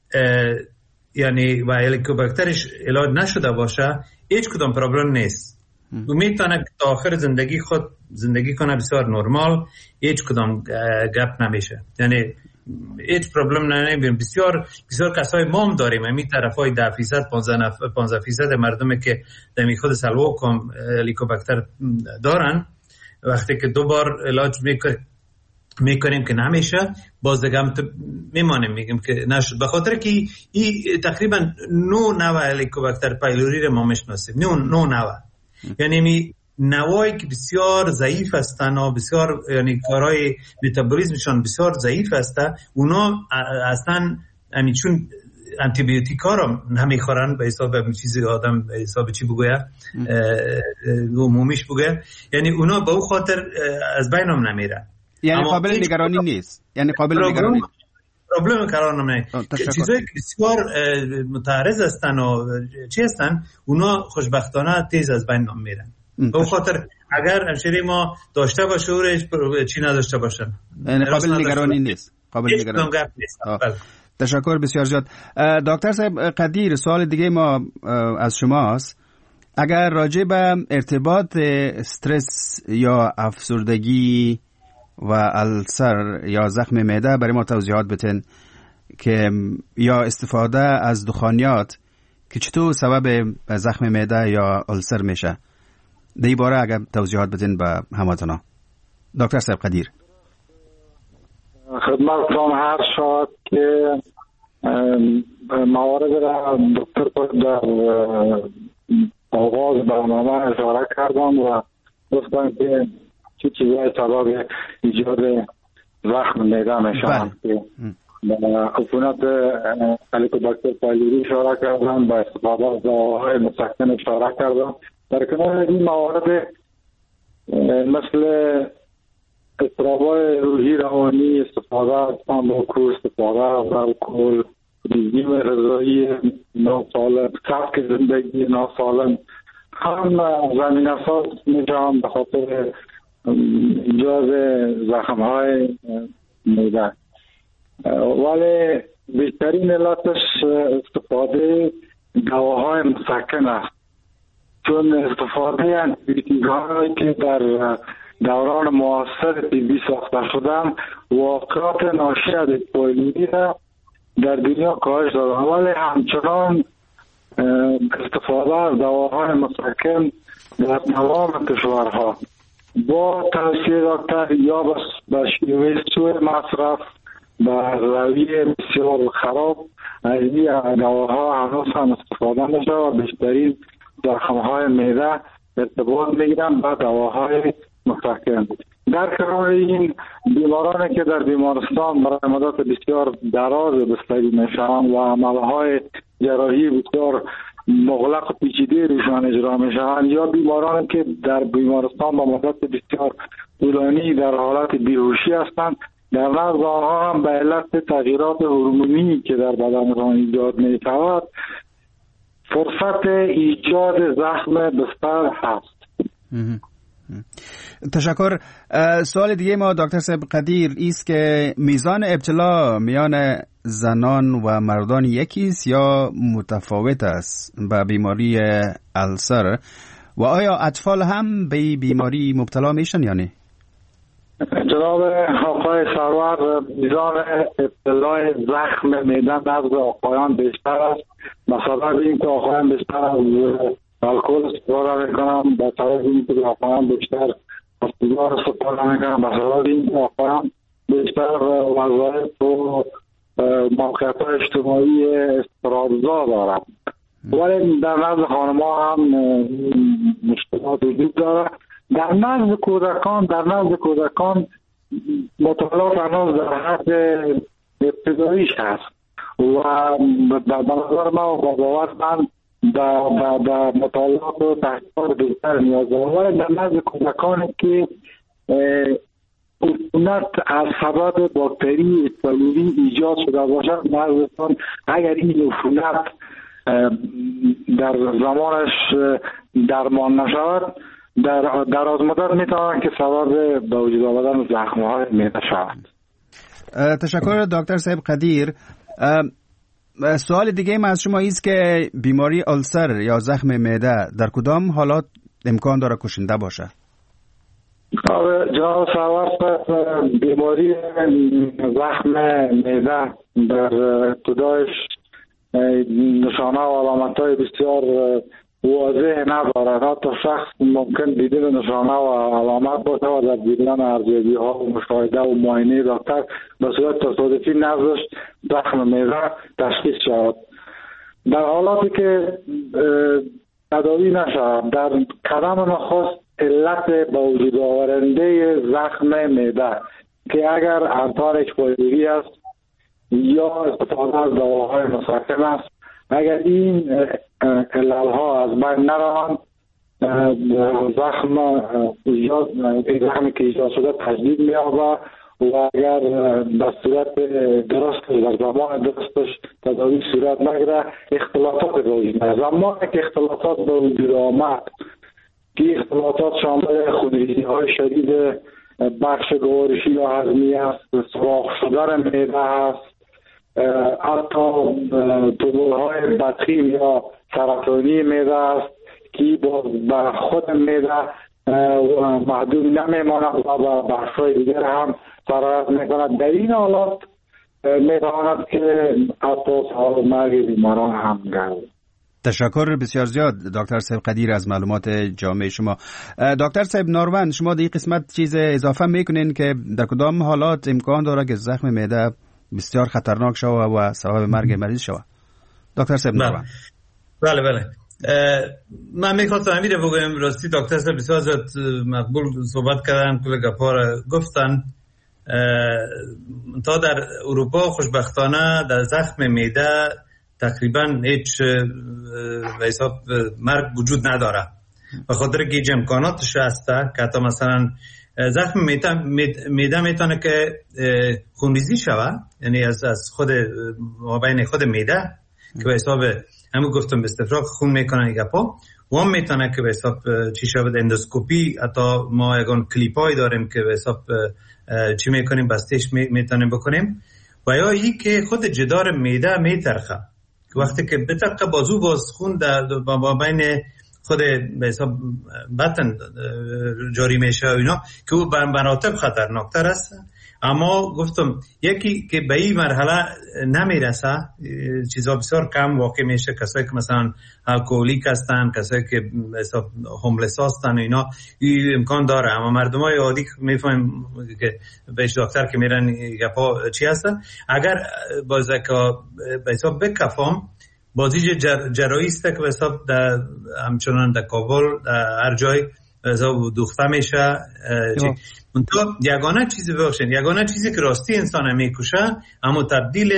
یعنی و هلیکوباکترش علاج نشده باشه، هیچ کدام پرابلم نیست. او میتونه تا آخر زندگی خود زندگی کنه بسیار نرمال، هیچ کدام گپ نمیشه، یعنی هیچ پرابلم نمیبینیم. بسیار بسیار کسای ما هم داریم همین طرفای ده درصد پانزده درصد مردمی که در خود سلواک هم هلیکوباکتر دارن، وقتی که دو بار علاج میکنیم میکنیم که نمیشه، باز دیگه هم میمانیم میگیم که نشد، به خاطر که این تقریبا نو نوع هلیکوباکتر پایلوری رو ما میشناسیم، نو نو نوع، یعنی می نوعی که بسیار ضعیف هستن و بسیار یعنی کارهای متابولیسمشون بسیار ضعیف هستن، اونا اصلا یعنی چون آنتی بیوتیکا رو نمیخورن به حساب چیزی آدم به حساب چی بگویه عمومیش بگویه، یعنی اونا به او خاطر از بینم نمیرن، یعنی قابل نگرانی نیست، یعنی قابل نگرانی پرابلم قرار نمیگیره. چیزایی که بسیار متعرض هستن و چی هستن اونا خوشبختانه تیز از بین میرن. به خاطر اگر همشیری ما داشته باشه اورش چی نداشته باشن، یعنی قابل نگرانی نیست، قابل نگرانی نیست. تشکر بسیار زیاد. دکتر صاحب قدیر، سوال دیگه ما از شماست، اگر راجع به ارتباط استرس یا افسردگی و السر یا زخم معده برای ما توضیحات بتین که یا استفاده از دخانیات که چطور سبب زخم معده یا السر میشه، در این باره اگر توضیحات بتین به هموطنا. دکتر صاحب قدیر. خدمتتون هر شاد که موارد را دکتر در آغاز برنامه اشاره کردم و گفتم که چی چیزای سبب ایجاد زخم معده میشن که عفونت هلیکوباکتر پایلوری اشاره کردم، با استفاده از دواهای مسکن اشاره کردم. در کنار این موارد مثل اضطراب‌های روحی روانی، استفاده از تنباکو، استفاده از الکل، رژیم غذایی ناسالم، سبک زندگی ناسالم هم زمینه ساز میشن به خاطر ایجاد زخم های معده. ولی بیشترین علتش استفاده دواهای مسکن است، چون استفاده انتیبیوتیک هایی که در دوران معاصر طبی ساخته شدن واقعات ناشی از پایلودی را در دنیا کاهش دادن، ولی همچنان استفاده از دواهای مسکن در تمام کشورها با توصیه دکتر یا به شیوه سوء مصرف و روی بسیار خراب از این دواها هنوز هم استفاده نشده و بیشترین زخمهای معده ارتباط میگیرن با دواهای مسکن. در کنار این بیمارانی که در بیمارستان برای مدت بسیار دراز بستری میشوند و عملهای جراحی بسیار مغلق و پیچیده روشان اجرا میشوند، یا بیمارانی که در بیمارستان با مدت بسیار طولانی در حالت بیهوشی هستند، در نزد آنها هم به علت تغییرات هورمونی که در بدنشان ایجاد میشود فرصت ایجاد زخم بستر هست. تشکر. سوال دیگه ما دکتر صاحب قدیر است که میزان ابتلا میان زنان و مردان یکی است یا متفاوت است به بیماری السر و آیا اطفال هم به بیماری مبتلا میشن یا نه؟ جناب آقای سرور، میزان ابتلای زخم معده نزد آقایان بیشتر است به سبب اینکه آقایان بیشتر از الکل استفاده میکنن، به سبب اینکه آقایان بیشتر از سیگار استفاده میکنن، به سبب اینکه آقایان بیشتر وظایف و موقعیت‌های اجتماعی استرابزا دارند. ولی در نزد خانم‌ها هم مشکلات وجود دارد. در نزد کودکان در نزد کودکان مطالعات هنوز در حد ابتداییش هست و به نظر ما و با باور من به مطالعات و تحقیقات بیشتر نیاز دارد. ولی در نزد کودکانی که عفونت از سبب باکتری اسپایرولی ایجاد شده باشد، نزدتون اگر این عفونت در زمانش درمان نشود در دراز مدت میتوان که سبب به وجود آمدن زخم‌های معده شود. تشکر دکتر صاحب قدیر. سوال دیگه ما از شما است که بیماری آلسر یا زخم معده در کدام حالات امکان داره کشنده باشه؟ جناب سرور، بیماری زخم معده در ابتدایش نشانه و علامت‌های بسیار واضح ندارد. حتی شخص ممکن بدون نشانه و علامت باشه و در دیدن ارزیابی ها و مشاهده و معاینه دکتر به صورت تصادفی نزدش زخم معده تشخیص شود. در حالاتی که تداوی نشود، در قدم نخست علت به وجود آورنده زخم معده که اگر انتار اچ است یا استفاده از دواهای مسکن است، اگر این علالها از بین نروند، زخم ایجاد زخمی که ایجاد شده تجدید می‌یابد و اگر به صورت درستش در زمان درستش تداوی صورت نگیره اختلافات به وجود میاد. زمانی که اختلافات به وجود آمد که اختلافات شامل خونریزی‌های شدید بخش گوارشی یا هضمی است، سوراخ شدن معده است، حتی تومورهای بدخیم یا سرطانی معده است که با خود معده محدود نمیماند و با بخش‌های دیگر هم سرایت میکند. در این حالات میتواند که حتی سال مرگ بیماران هم گردد. تشکر بسیار زیاد دکتر صاحب قدیر از معلومات جامع شما. دکتر صاحب ناروند، شما در این قسمت چیز اضافه میکنین که در کدام حالات امکان داره که زخم معده بسیار خطرناک شود و سبب مرگ مریض شود؟ دکتر صاحب ناروند. بله بله من میخواستم همین رو بگم. راستی دکتر صاحب بسیار زیاد مقبول صحبت کردن، کل گپا را گفتن. تا در اروپا خوشبختانه در زخم معده تقریبا هیچ به حساب مرگ وجود نداره، به خاطر که امکاناتش هسته که حتی مثلا زخم معده میتونه که خونریزی شوه، یعنی از از خود مابین خود معده که به حساب همون گفتم به استفراغ خون میکنن این گپا، و هم میتونه که به حساب چی شود اندوسکوپی، حتی ما یگان کلیپای داریم که به حساب چی میکنیم بستش میتونیم بکنیم، و یا ای که خود جدار معده میترخه، وقتی که بترخه بازو باز خون در مابین خود به حساب بطن جاری میشه و اینا که او بر مراتب خطرناکتر است. اما گفتم یکی که به این مرحله نمیرسه، چیزا بسیار کم واقع میشه، کسایی که مثلا الکلیک هستن، کسایی که حساب هوملس هستن و اینا، این امکان داره. اما مردمای عادی میفهمن که بهش دکتر که میرن گپا چی هستن. اگر باز که به حساب بکفام بازی جر، جرایی است که به حساب در همچنان در کابل هر جای به حساب دوخته میشه. منتها یگانه چیزی باشین، یگانه چیزی که راستی انسان میکشه اما تبدیل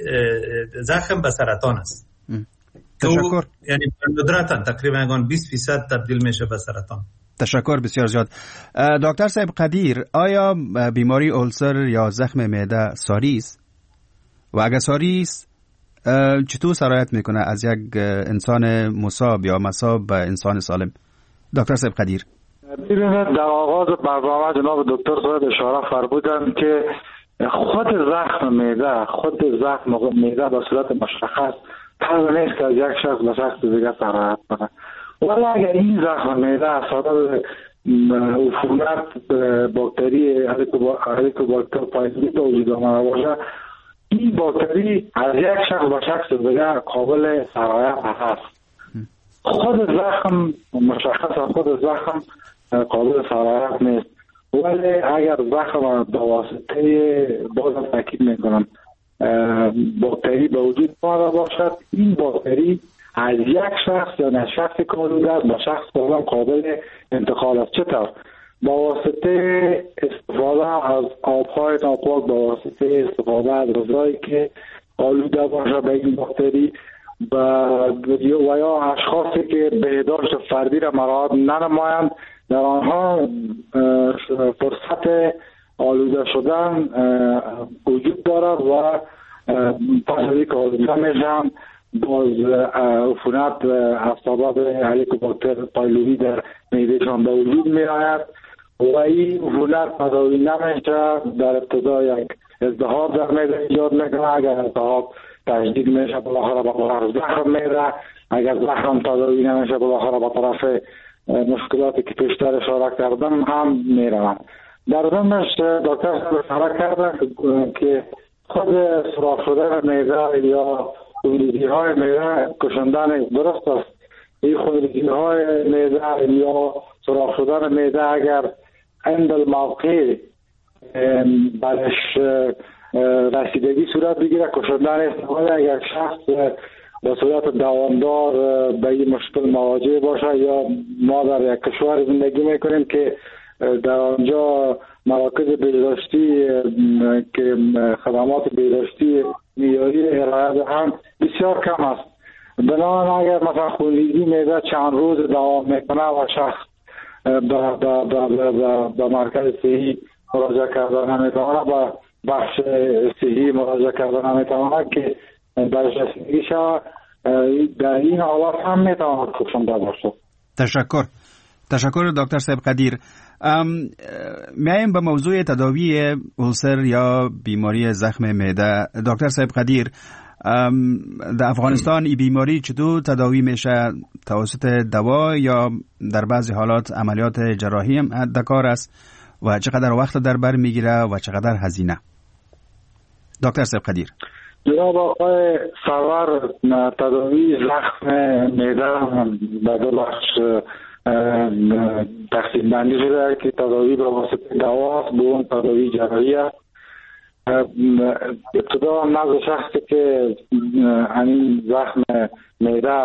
زخم به سرطان است. تشکر. یعنی ندرتاً تقریبا یگان بیست فیصد تبدیل میشه به سرطان. تشکر بسیار زیاد. دکتر صاحب قدیر، آیا بیماری اولسر یا زخم معده ساری است؟ و اگر ساری است چطور سرایت میکنه از یک انسان مصاب یا مصاب به انسان سالم؟ دکتر صاحب قدیر. ببینید در آغاز برنامه جناب دکتر صاحب اشاره فرمودند که خود زخم معده خود زخم معده به صورت مشخص طور نیست که از یک شخص به شخص دیگه سرایت کنه. ولی اگر این زخم معده از سبب عفونت باکتری هلیکوباکتر پایلوری به وجود آمده باشه، این باکتری از یک شخص به شخص دیگه قابل سرایت هست. خود زخم مشخص خود زخم قابل سرایت نیست، ولی اگر زخم به واسطه بازم تاکید میکنم باکتری به وجود آمده باشد، این باکتری از یک شخص یا نه شخص که موجود است به شخص بازم قابل انتقال است. چطور؟ با واسطه استفاده از آبهای ناپاک، با واسطه استفاده از غذایی که آلوده باشه به این باکتری، و یا اشخاصی که بهداشت فردی را مراعات ننمایند، در آنها فرصت آلوده شدن وجود دارد و پس از اینکه آلوده میشن باز عفونت از سبب هلیکوباکتر پایلوری در معدهشان به وجود می آید و این عفونت تداوی نمیشه. در ابتدا یک التهاب در معده ایجاد میکنه، اگر التهاب تجدید میشه بالاخره به طرف زخم میره، اگر زخم تداوی نمیشه بالاخره به طرف مشکلاتی که پیشتر اشاره کردم هم میروند. در ضمنش دکتر اشاره کردن که خود سوراخ شدن معده یا خونریزی های معده کشندن درست است. این خونریزی های معده یا سوراخ شدن معده اگر عند الموقع برش رسیدگی صورت بگیره، کشندن استفاده اگر شخص به صورت دوامدار به این مشکل مواجه باشه، یا ما در یک کشور زندگی میکنیم که در آنجا مراکز بهداشتی که خدمات بهداشتی معیاری ارائه هم بسیار کم است. بنابراین اگر مثلا خونریزی معده چند روز دوام میکنه و شخص به مرکز صحی مراجعه کردن نمیتونه، به بخش صحی مراجعه کردن نمیتونه که برش رسیدگی شود، در این حالات هم میتواند کشنده باشه. تشکر. تشکر دکتر صاحب قدیر. میایم به موضوع تداوی اولسر یا بیماری زخم معده. دکتر صاحب قدیر، در افغانستان این بیماری چطور تداوی میشه؟ توسط دوا یا در بعضی حالات عملیات جراحی هم در کار است؟ و چقدر وقت در بر میگیره و چقدر هزینه؟ دکتر صاحب قدیر. جناب آقای سرور، تداوی زخم معده به دو بخش تقسیم بندی شده که تداوی به واسطه دوا است، دوم تداوی جراحی است. ابتدا نزد شخصی که این زخم معده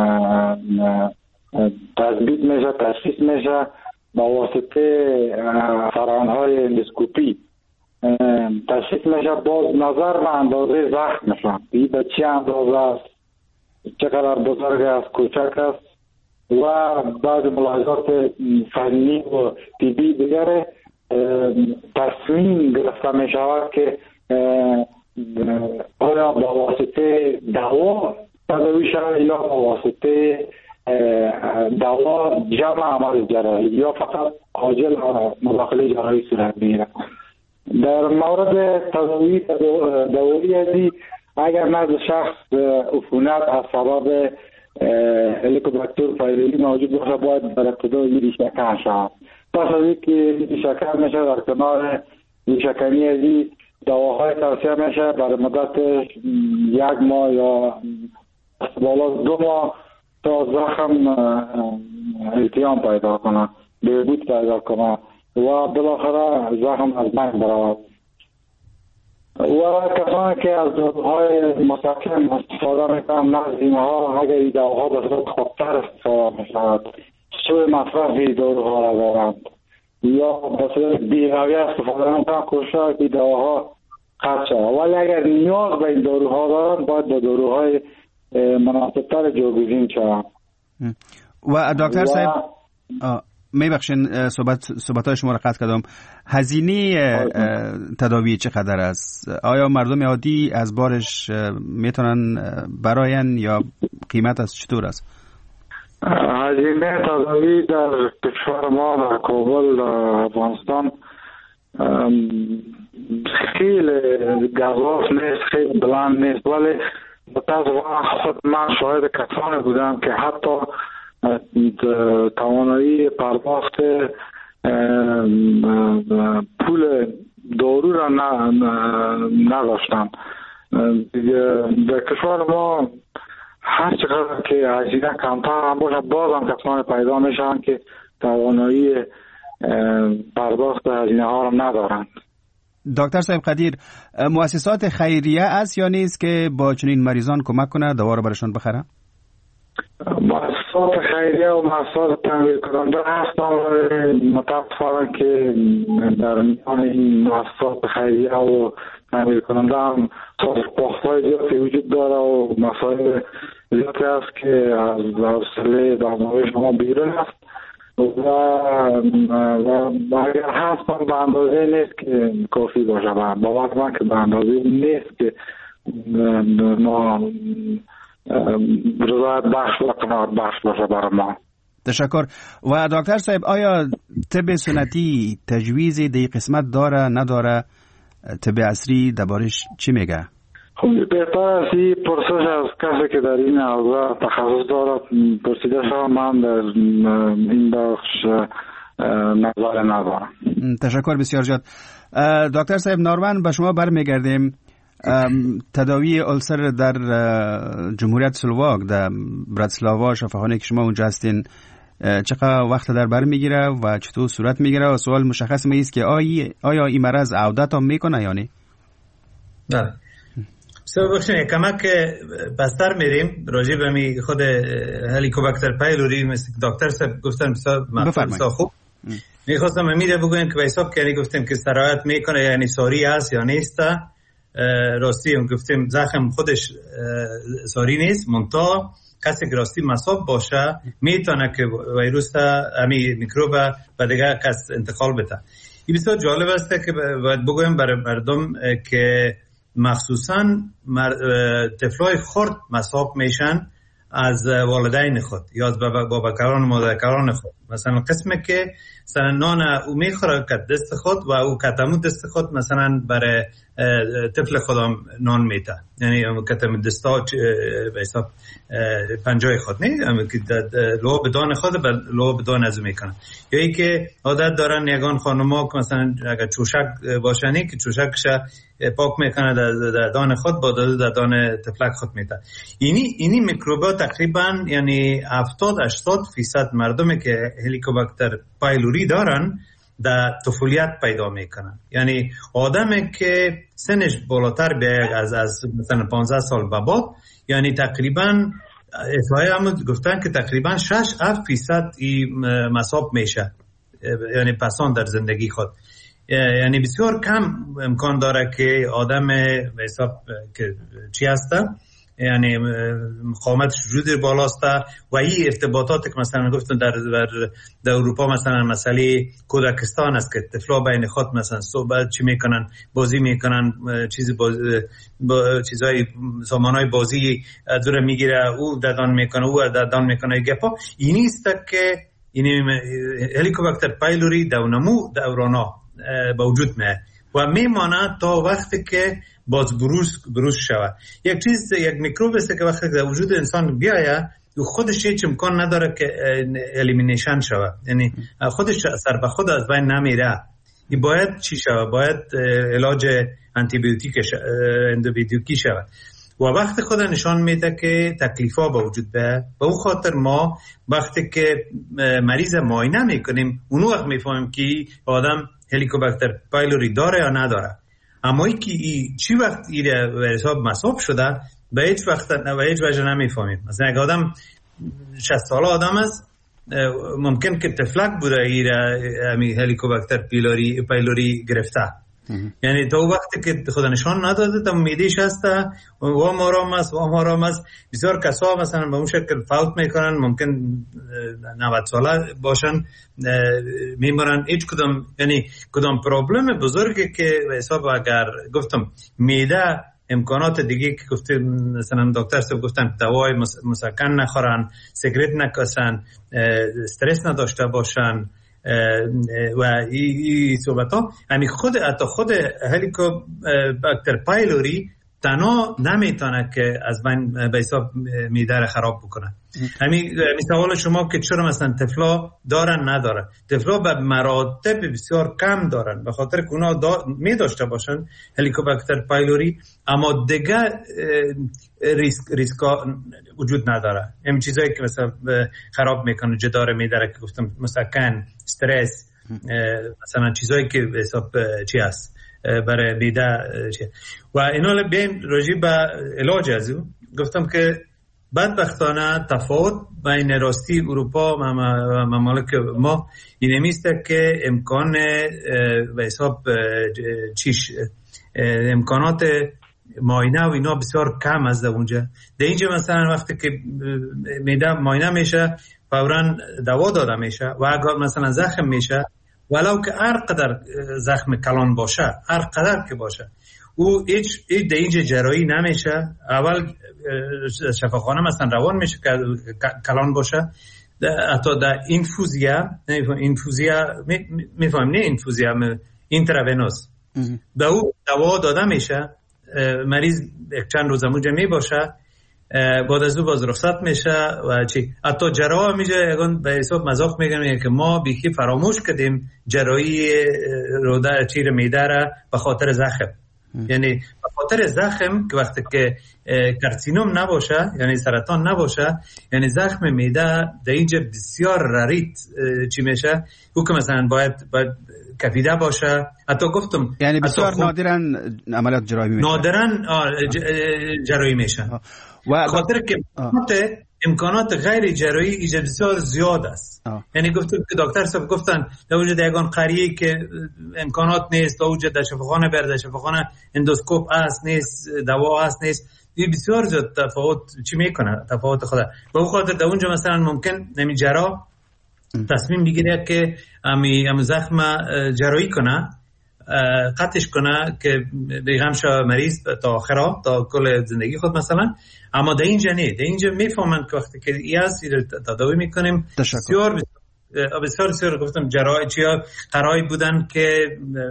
تثبیت میشه، تشخیص میشه با واسطه فرآیندهای اندوسکوپی تشخیص میشه. باز نظر به اندازه زخم میشه، این به چه اندازه است، چقدر بزرگ است، کوچک است و بعد ملاحظات فنی و طبی دیگره تصمیم گرفته می شود که آیا با واسطه دوا تداوی شود یا با واسطه دوا جمع عمل جراحی یا فقط عاجل مداخله جراحی صورت بگیرد. در مورد تداوی دوایی ازی اگر نزد شخص عفونت از سبب هلیکوباکتر پایلوری موجود باشه باید در ابتدا ریشه‌کن شود. پس از اینکه ریشه‌کن میشه در کنار ریشه‌کنی ازی دواهای توصیه میشه برای مدت یک ماه یا بالا دو ماه تا زخم التیام پیدا کنه، بهبود پیدا کنه و بالاخره زخم از بین برود. و کسانی که از داروهای مستقیم استفاده میکنن نزد اینها اگر این داروها به صورت خودتر استفاده میشود سوء مصرف داروها را دارند یا به صورت بی‌رویه استفاده میکنن کوشش که داروها قطع شود. ولی اگر نیاز به این داروها دارند باید به داروهای مناسبتر جایگزین شود. و دکتر صاحب میبخشین صحبت صحبت‌های شما را قطع کردم. هزینه تداوی چقدر است؟ آیا مردم عادی از بارش میتونن براین یا قیمت از چطور است؟ هزینه تداوی در کشور ما در کابل در افغانستان خیلی گزاف نیست، خیلی بلند نیست، ولی متاسفانه خود من شاهد کسانی بودم که حتی توانایی پرداخت پول دارو را نداشتن. در کشور ما هر چقدر که هزینه کمتر هم باشه باز هم کسانی پیدا میشن که توانایی پرداخت هزینه ها را ندارند. دکتر صاحب قدیر، مؤسسات خیریه است یا نیست که با چنین مریضان کمک کنه دوا را برشان بخره؟ مؤسسات خیریه و مؤسسات تمویل کننده هستن ولی متاسفانه که در میان این مؤسسات خیریه و تمویل کننده هم سازپاخت‌های زیادی وجود داره و مسائل زیادی است که از حوصله دانشجوی شما بیرون است و و اگر هست به اندازه نیست که کافی باشه. باور من که به اندازه نیست که ما رضایت بخش و قناعت بخش باشه برای ما. تشکر. و دکتر صاحب آیا طب سنتی تجویز دی قسمت داره نداره؟ طب عصری دربارش چی میگه؟ خب بهتر است این پرسش از کسی که در این حوزه تخصص داره پرسیده شود. من در این بخش نظر ندارم. تشکر بسیار زیاد. دکتر صاحب نارمن به شما برمیگردیم. تداوی ألسر در جمهوریت سلواک در براتسلاوا شفاخانه که شما اونجا هستین چقدر وقت در بر میگیره و چطور صورت میگیره؟ و سوال مشخص می است که آیا آیا این مرض عودت هم میکنه یا نه؟ بله. بسیار بخشین کمک بستر میریم راجع به می خود هلیکوباکتر پایلوری مثل دکتر صاحب گفتن بسیار خوب. میخواستم میره بگویم که به حساب که گفتیم که سرایت میکنه یعنی ساری است یا نیست. راستی هم گفتیم زخم خودش ساری نیست منتها کسی که راستی مصاب باشه میتونه که ویروس امی میکروب به دیگه کس انتقال بده. این بسیار جالب است که باید بگویم برای مردم که مخصوصا طفلای خرد مصاب میشن از والدین خود یا از باباکران مادرکران خود. مثلا قسمی که مثلا نان او میخوره که دست خود و او کتمو دست خود مثلا برای طفل خودم نان میده، یعنی کتم دستا به حساب پنجای خود نه که لو بدان خود به لو بدان از میکنن. یا ای که عادت دارن یگان خانوما که مثلا اگر چوشک باشنی که چوشکش پاک میکنه در دان خود با در دان طفلک خود میده. اینی اینی میکروبا تقریبا یعنی هفتاد هشتاد درصد مردمی که هلیکوباکتر پایلوری دارن در طفولیت پیدا میکنن. یعنی آدمی که سنش بالاتر بیاید از از مثلا پانزده سال به بعد یعنی تقریبا اطلاعی هم گفتن که تقریبا شش هفت درصد این مصاب میشه یعنی پسان در زندگی خود. یعنی بسیار کم امکان داره که آدم به حساب که چی هسته یعنی مقاومت وجود بالاست و این ارتباطات که مثلا گفتم در در اروپا مثلا مسئله کودکستان است که طفلا بین خود مثلا صحبت چی میکنن، بازی میکنن، چیزی باز با چیزای سامانای بازی دور میگیره، او دادان میکنه، او دادان میکنه. گپا این است که این هلیکوباکتر پایلوری دونمو دورانا به وجود میاد و میمانه تا وقتی که باز بروز بروز شود. یک چیز، یک میکروب است که وقتی در وجود انسان بیاید و خودش هیچ امکان نداره که الیمینیشن شود، یعنی خودش سر به خود از بین نمیره. این باید چی شود؟ باید علاج آنتی بیوتیک اندوبیوتیکی شود و وقتی خود نشان میده که تکلیفا به وجود بیاید. به اون خاطر ما وقتی که مریض معاینه میکنیم اون وقت میفهمیم که آدم هلیکوباکتر پایلوری داره یا نداره. اما ای که ای چی وقت ایره به حساب مصاب شده به هیچ وقت به هیچ وجه نمیفهمیم. مثلا اگه آدم شصت ساله آدم است ممکن که تفلک بوده ایره همی هلیکوباکتر پیلوری پایلوری گرفته، یعنی تا وقتی که خدا نشان نداده تا میدیش هسته و آرام است و آرام است. بسیار کسا مثلا به اون شکل فوت میکنن، ممکن نود ساله باشن میمرن. هیچ کدام یعنی کدام پرابلم بزرگی که حساب اگر گفتم میده امکانات دیگه که گفتم مثلا دکتر صاحب گفتن دوای مسکن نخورن، سیگرت نکشن، استرس نداشته باشن و این صحبت ها، همین خود حتی خود هلیکوباکتر پایلوری تنها نمیتونه که از بین به حساب میده خراب بکنه. همین سوال شما که چرا مثلا طفلا دارن ندارن، طفلا به مراتب بسیار کم دارن به خاطر که اونا دا می داشته باشن هلیکوباکتر پایلوری، اما دیگه ریسک ریسکا وجود نداره. این چیزایی که مثلا خراب میکنه جدار میداره که گفتم مسکن، استرس، مثلا چیزایی که حساب چی هست برای بیده و اینا. بین راجع به علاج از او گفتم که بدبختانه تفاوت بین راستی اروپا و ممالک ما این میسته که امکان به حساب چیش امکانات معاینه و اینا بسیار کم از اونجا. در اینجا مثلا وقتی که میده معاینه میشه فوراً دوا داده میشه و اگر مثلا زخم میشه ولو که هر قدر زخم کلان باشه، هر قدر که باشه، او هیچ در اینجا جراحی نمیشه. اول شفاخانه مثلا روان میشه که کلان باشه، حتی در اینفوزیا اینفوزیا میفهم نه اینفوزیا اینتراونوس به او دوا داده میشه، مریض یک چند روز اونجا میباشه، بعد از او باز رخصت میشه و چی حتی جراح میشه. اگه به حساب مذاق میگن که ما بیخی فراموش کردیم جراحی روده چیر میده را به خاطر زخم، یعنی به خاطر زخم که وقتی که کارسینوم نباشه یعنی سرطان نباشه، یعنی زخم میده در اینجا بسیار رریت چی میشه، او که مثلا باید باید کفیده باشه. حتی گفتم یعنی بسیار نادرن عملیات جراحی میشه، نادرن جراحی میشه و خاطر که امکانات غیر جراحی ایجاد بسیار زیاد است. آه. یعنی گفتم که دکتر صاحب گفتن در وجود یگان قریه که امکانات نیست، در وجود در شفاخانه بر در شفاخانه اندوسکوپ است نیست، دوا است نیست، این بسیار زیاد تفاوت چی میکنه تفاوت خدا. به اون خاطر در اونجا مثلا ممکن نمی جراح تصمیم بگیره که امی ام زخم جراحی کنه، قطعش کنه که بیغم شو مریض تا آخره تا کل زندگی خود مثلا. اما در اینجا نه، در اینجا میفهمن که وقتی که ایاز تداوی میکنیم بسیار بسیار بسیار گفتم جراحی چیا قرایی بودن که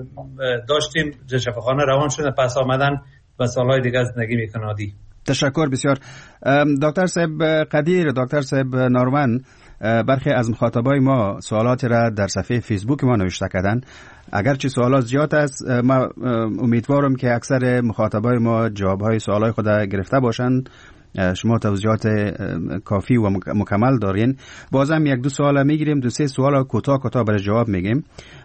داشتیم شفاخانه روان شدن پس آمدن و سالهای دیگه زندگی میکنن عادی. تشکر بسیار دکتر صاحب قدیر. دکتر صاحب نارمن، برخی از مخاطبای ما سوالات را در صفحه فیسبوک ما نوشته کردن. اگرچه سوالات زیاد است، ما امیدوارم که اکثر مخاطبای ما جوابهای سوالای خود گرفته باشند. شما توضیحات کافی و مکمل دارین. بازم یک دو سوال میگیریم، دو سه سوال کوتاه کوتاه برای جواب میگیم.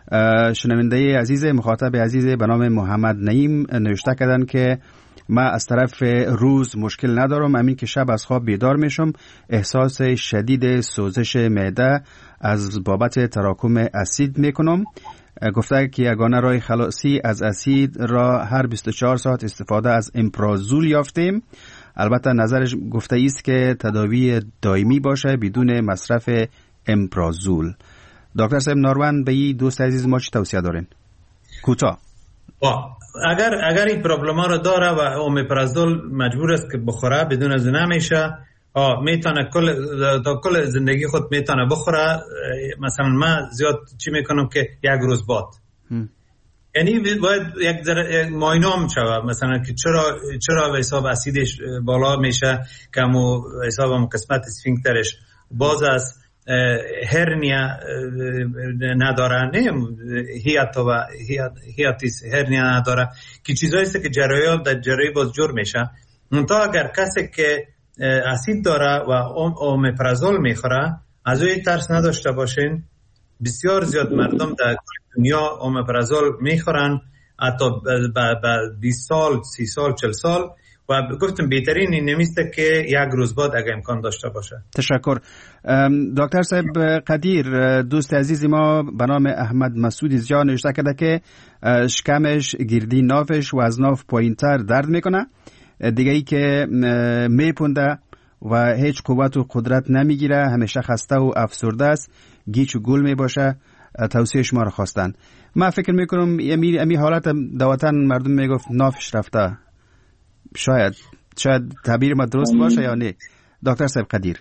شنونده عزیز مخاطب عزیز به نام محمد نعیم نوشته کردن که ما از طرف روز مشکل ندارم، همین که شب از خواب بیدار میشم احساس شدید سوزش معده از بابت تراکم اسید میکنم. گفته که یگانه راه خلاصی از اسید را هر بیست و چهار ساعت استفاده از امپرازول یافتیم. البته نظرش گفته است که تداوی دائمی باشه بدون مصرف امپرازول. دکتر صاحب ناروان به این دوست عزیز ما چی توصیه دارین؟ کوتاه. اگر اگر این پرابلم ها رو داره و اومپرازول مجبور است که بخوره بدون از نمیشه، آه میتونه کل تا کل زندگی خود میتونه بخوره. مثلا من زیاد چی میکنم که یک روز باد، یعنی باید یک ذره معاینه شود مثلا که چرا چرا به حساب اسیدش بالا میشه، کمو حساب هم قسمت اسفینکترش باز است، هرنیا نداره، نه هیاتا و هیاتیس هرنیا نداره که چیزایی است که جراحی در جراحی باز جور میشه. منتها اگر کسی که اسید داره و اومپرازول میخوره از اوی ترس نداشته باشین. بسیار زیاد مردم در دنیا اومپرازول میخورن حتی با بیست سال سی سال چهل سال و گفتم بهترین این نمیسته که یک روز بعد اگه امکان داشته باشه. تشکر. دکتر صاحب قدیر، دوست عزیزی ما به نام احمد مسعود زیا نوشته کرده که شکمش، گردی نافش و از ناف پایین تر درد میکنه، دیگه ای که میپونده و هیچ قوت و قدرت نمیگیره، همیشه خسته و افسرده است، گیج و گول میباشه. توصیه شما رو خواستن. من فکر میکنم امی, امی حالت دواتن مردم میگفت نافش رفته. شاید شاید تعبیر ما درست باشه یا نه؟ دکتر صاحب قدیر.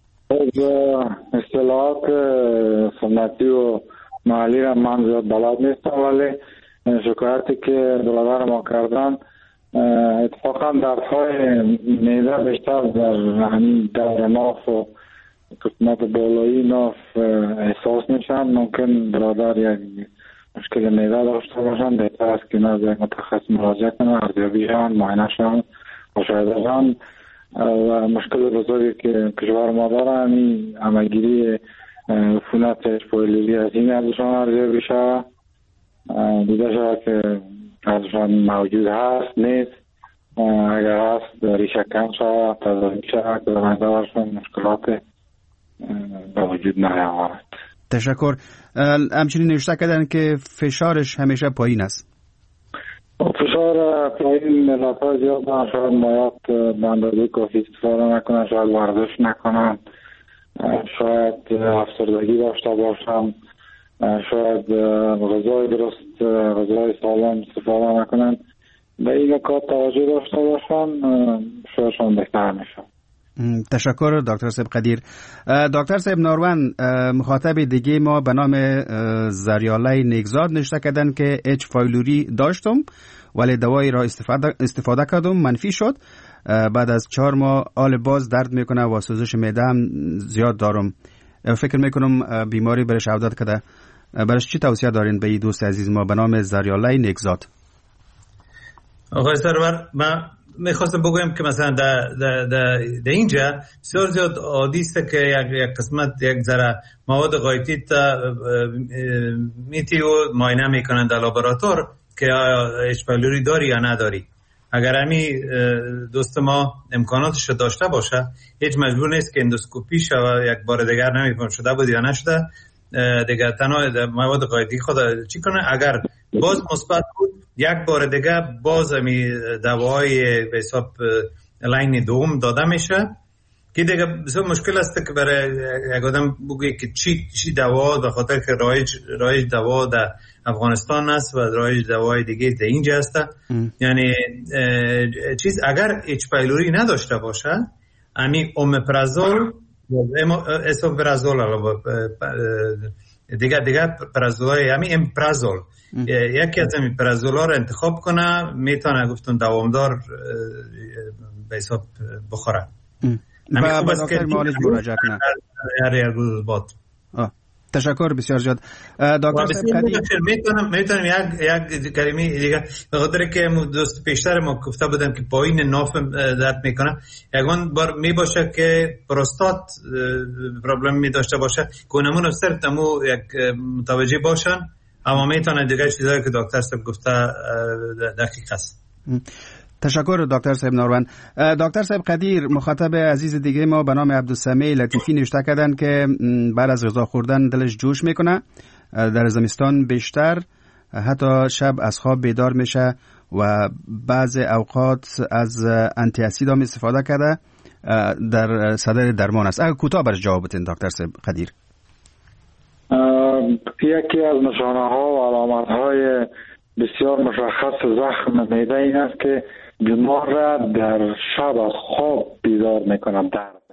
اصطلاحات سنتی و محلی را من زیاد بلد نیستم، ولی شکایتی که برادر ما کردن اتفاقا دردهای معده بیشتر در همین دور ناف و قسمت بالایی ناف احساس میشن. ممکن برادر یک مشکل معده داشته باشن، بهتر است که نزد یک متخصص مراجعه کنن، ارزیابی شن، معاینه شن، مشاهده شن. و مشکل بزرگی که کشور ما داره همین همگیری عفونت اشپایلیری از این ازشان ارزیابی شد، دیده شد که ازشان موجود هست نیست، اگر هست ریشه کم شد تداوی شد که در نظرشان مشکلات به وجود نیاورد. تشکر. همچنین نوشته کردن که فشارش همیشه پایین است. فشار پایین ملت ها زیاد دارن، شاید مایات به اندازه کافی استفاده نکنن، شاید ورزش نکنن، شاید افسردگی داشته باشن، شاید غذای درست غذای سالم استفاده نکنن. به این نکات توجه داشته باشن شایدشان بهتر میشه. تشکر دکتر صاحب قدیر. دکتر صاحب ناروان، مخاطب دیگه ما به نام زریاله نیکزاد نوشته کردن که اچ فایلوری داشتم ولی دوایی را استفاده, استفاده کردم منفی شد، بعد از چهار ماه حال باز درد میکنه و سوزش معده هم زیاد دارم. فکر میکنم بیماری برش عودت کرده. برش چی توصیه دارین به این دوست عزیز ما به نام زریاله نیکزاد؟ آقای سرور، من میخواستم بگویم که مثلا در در در اینجا بسیار زیاد عادی است که یک یک قسمت یک ذره مواد غایطی تا میتی و معاینه میکنن در لابراتوار که آیا اچ پایلوری داری یا نداری. اگر همی دوست ما امکاناتش رو داشته باشه هیچ مجبور نیست که اندوسکوپی شود، یک بار دیگر نمیفهم شده بود یا نشده دیگه تنها مواد غایطی خود چی کنه. اگر باز مثبت بود یک بار دیگه باز همی دواهای به حساب لاین دوم داده میشه که دیگه بسیار مشکل است که برای یک آدم بگه که چی چی دوا، به خاطر که رایج رایج دوا در افغانستان است و رایج دوای دیگه در اینجا است. یعنی چیز اگر اچ پایلوری نداشته باشه امی اومپرازول اسومپرازول دیگه دیگه پرازولای همین امپرازول یکی از این پرازولا رو انتخاب کنه، میتونه گفتن دوامدار به حساب بخوره. همین خوب است که معالج مراجعه کنه هر یک روز بعد. تشکر بسیار زیاد دکتر صاحب قدیر. میتونم میتونم یک یک کلمه دیگه به خاطر که دوست پیشتر ما گفته بودم که پایین ناف درد میکنه، یگان بار میباشه که پروستات پرابلم می داشته باشه که اونمون افسر تمو یک متوجه باشن، اما میتونه دیگه چیزایی که دکتر صاحب گفته دقیق است. تشکر دکتر صاحب ناروان. دکتر صاحب قدیر، مخاطب عزیز دیگه ما به نام عبدالسمیع لطیفی نوشته کردن که بعد از غذا خوردن دلش جوش میکنه، در زمستان بیشتر حتی شب از خواب بیدار میشه و بعض اوقات از انتی اسید هم استفاده کرده در صدر درمان است. اگر کوتاه برش جواب بدین دکتر صاحب قدیر. یکی از نشانه ها و علامت های بسیار مشخص زخم معده این است که بیمار را در شب از خواب بیدار میکنه، درد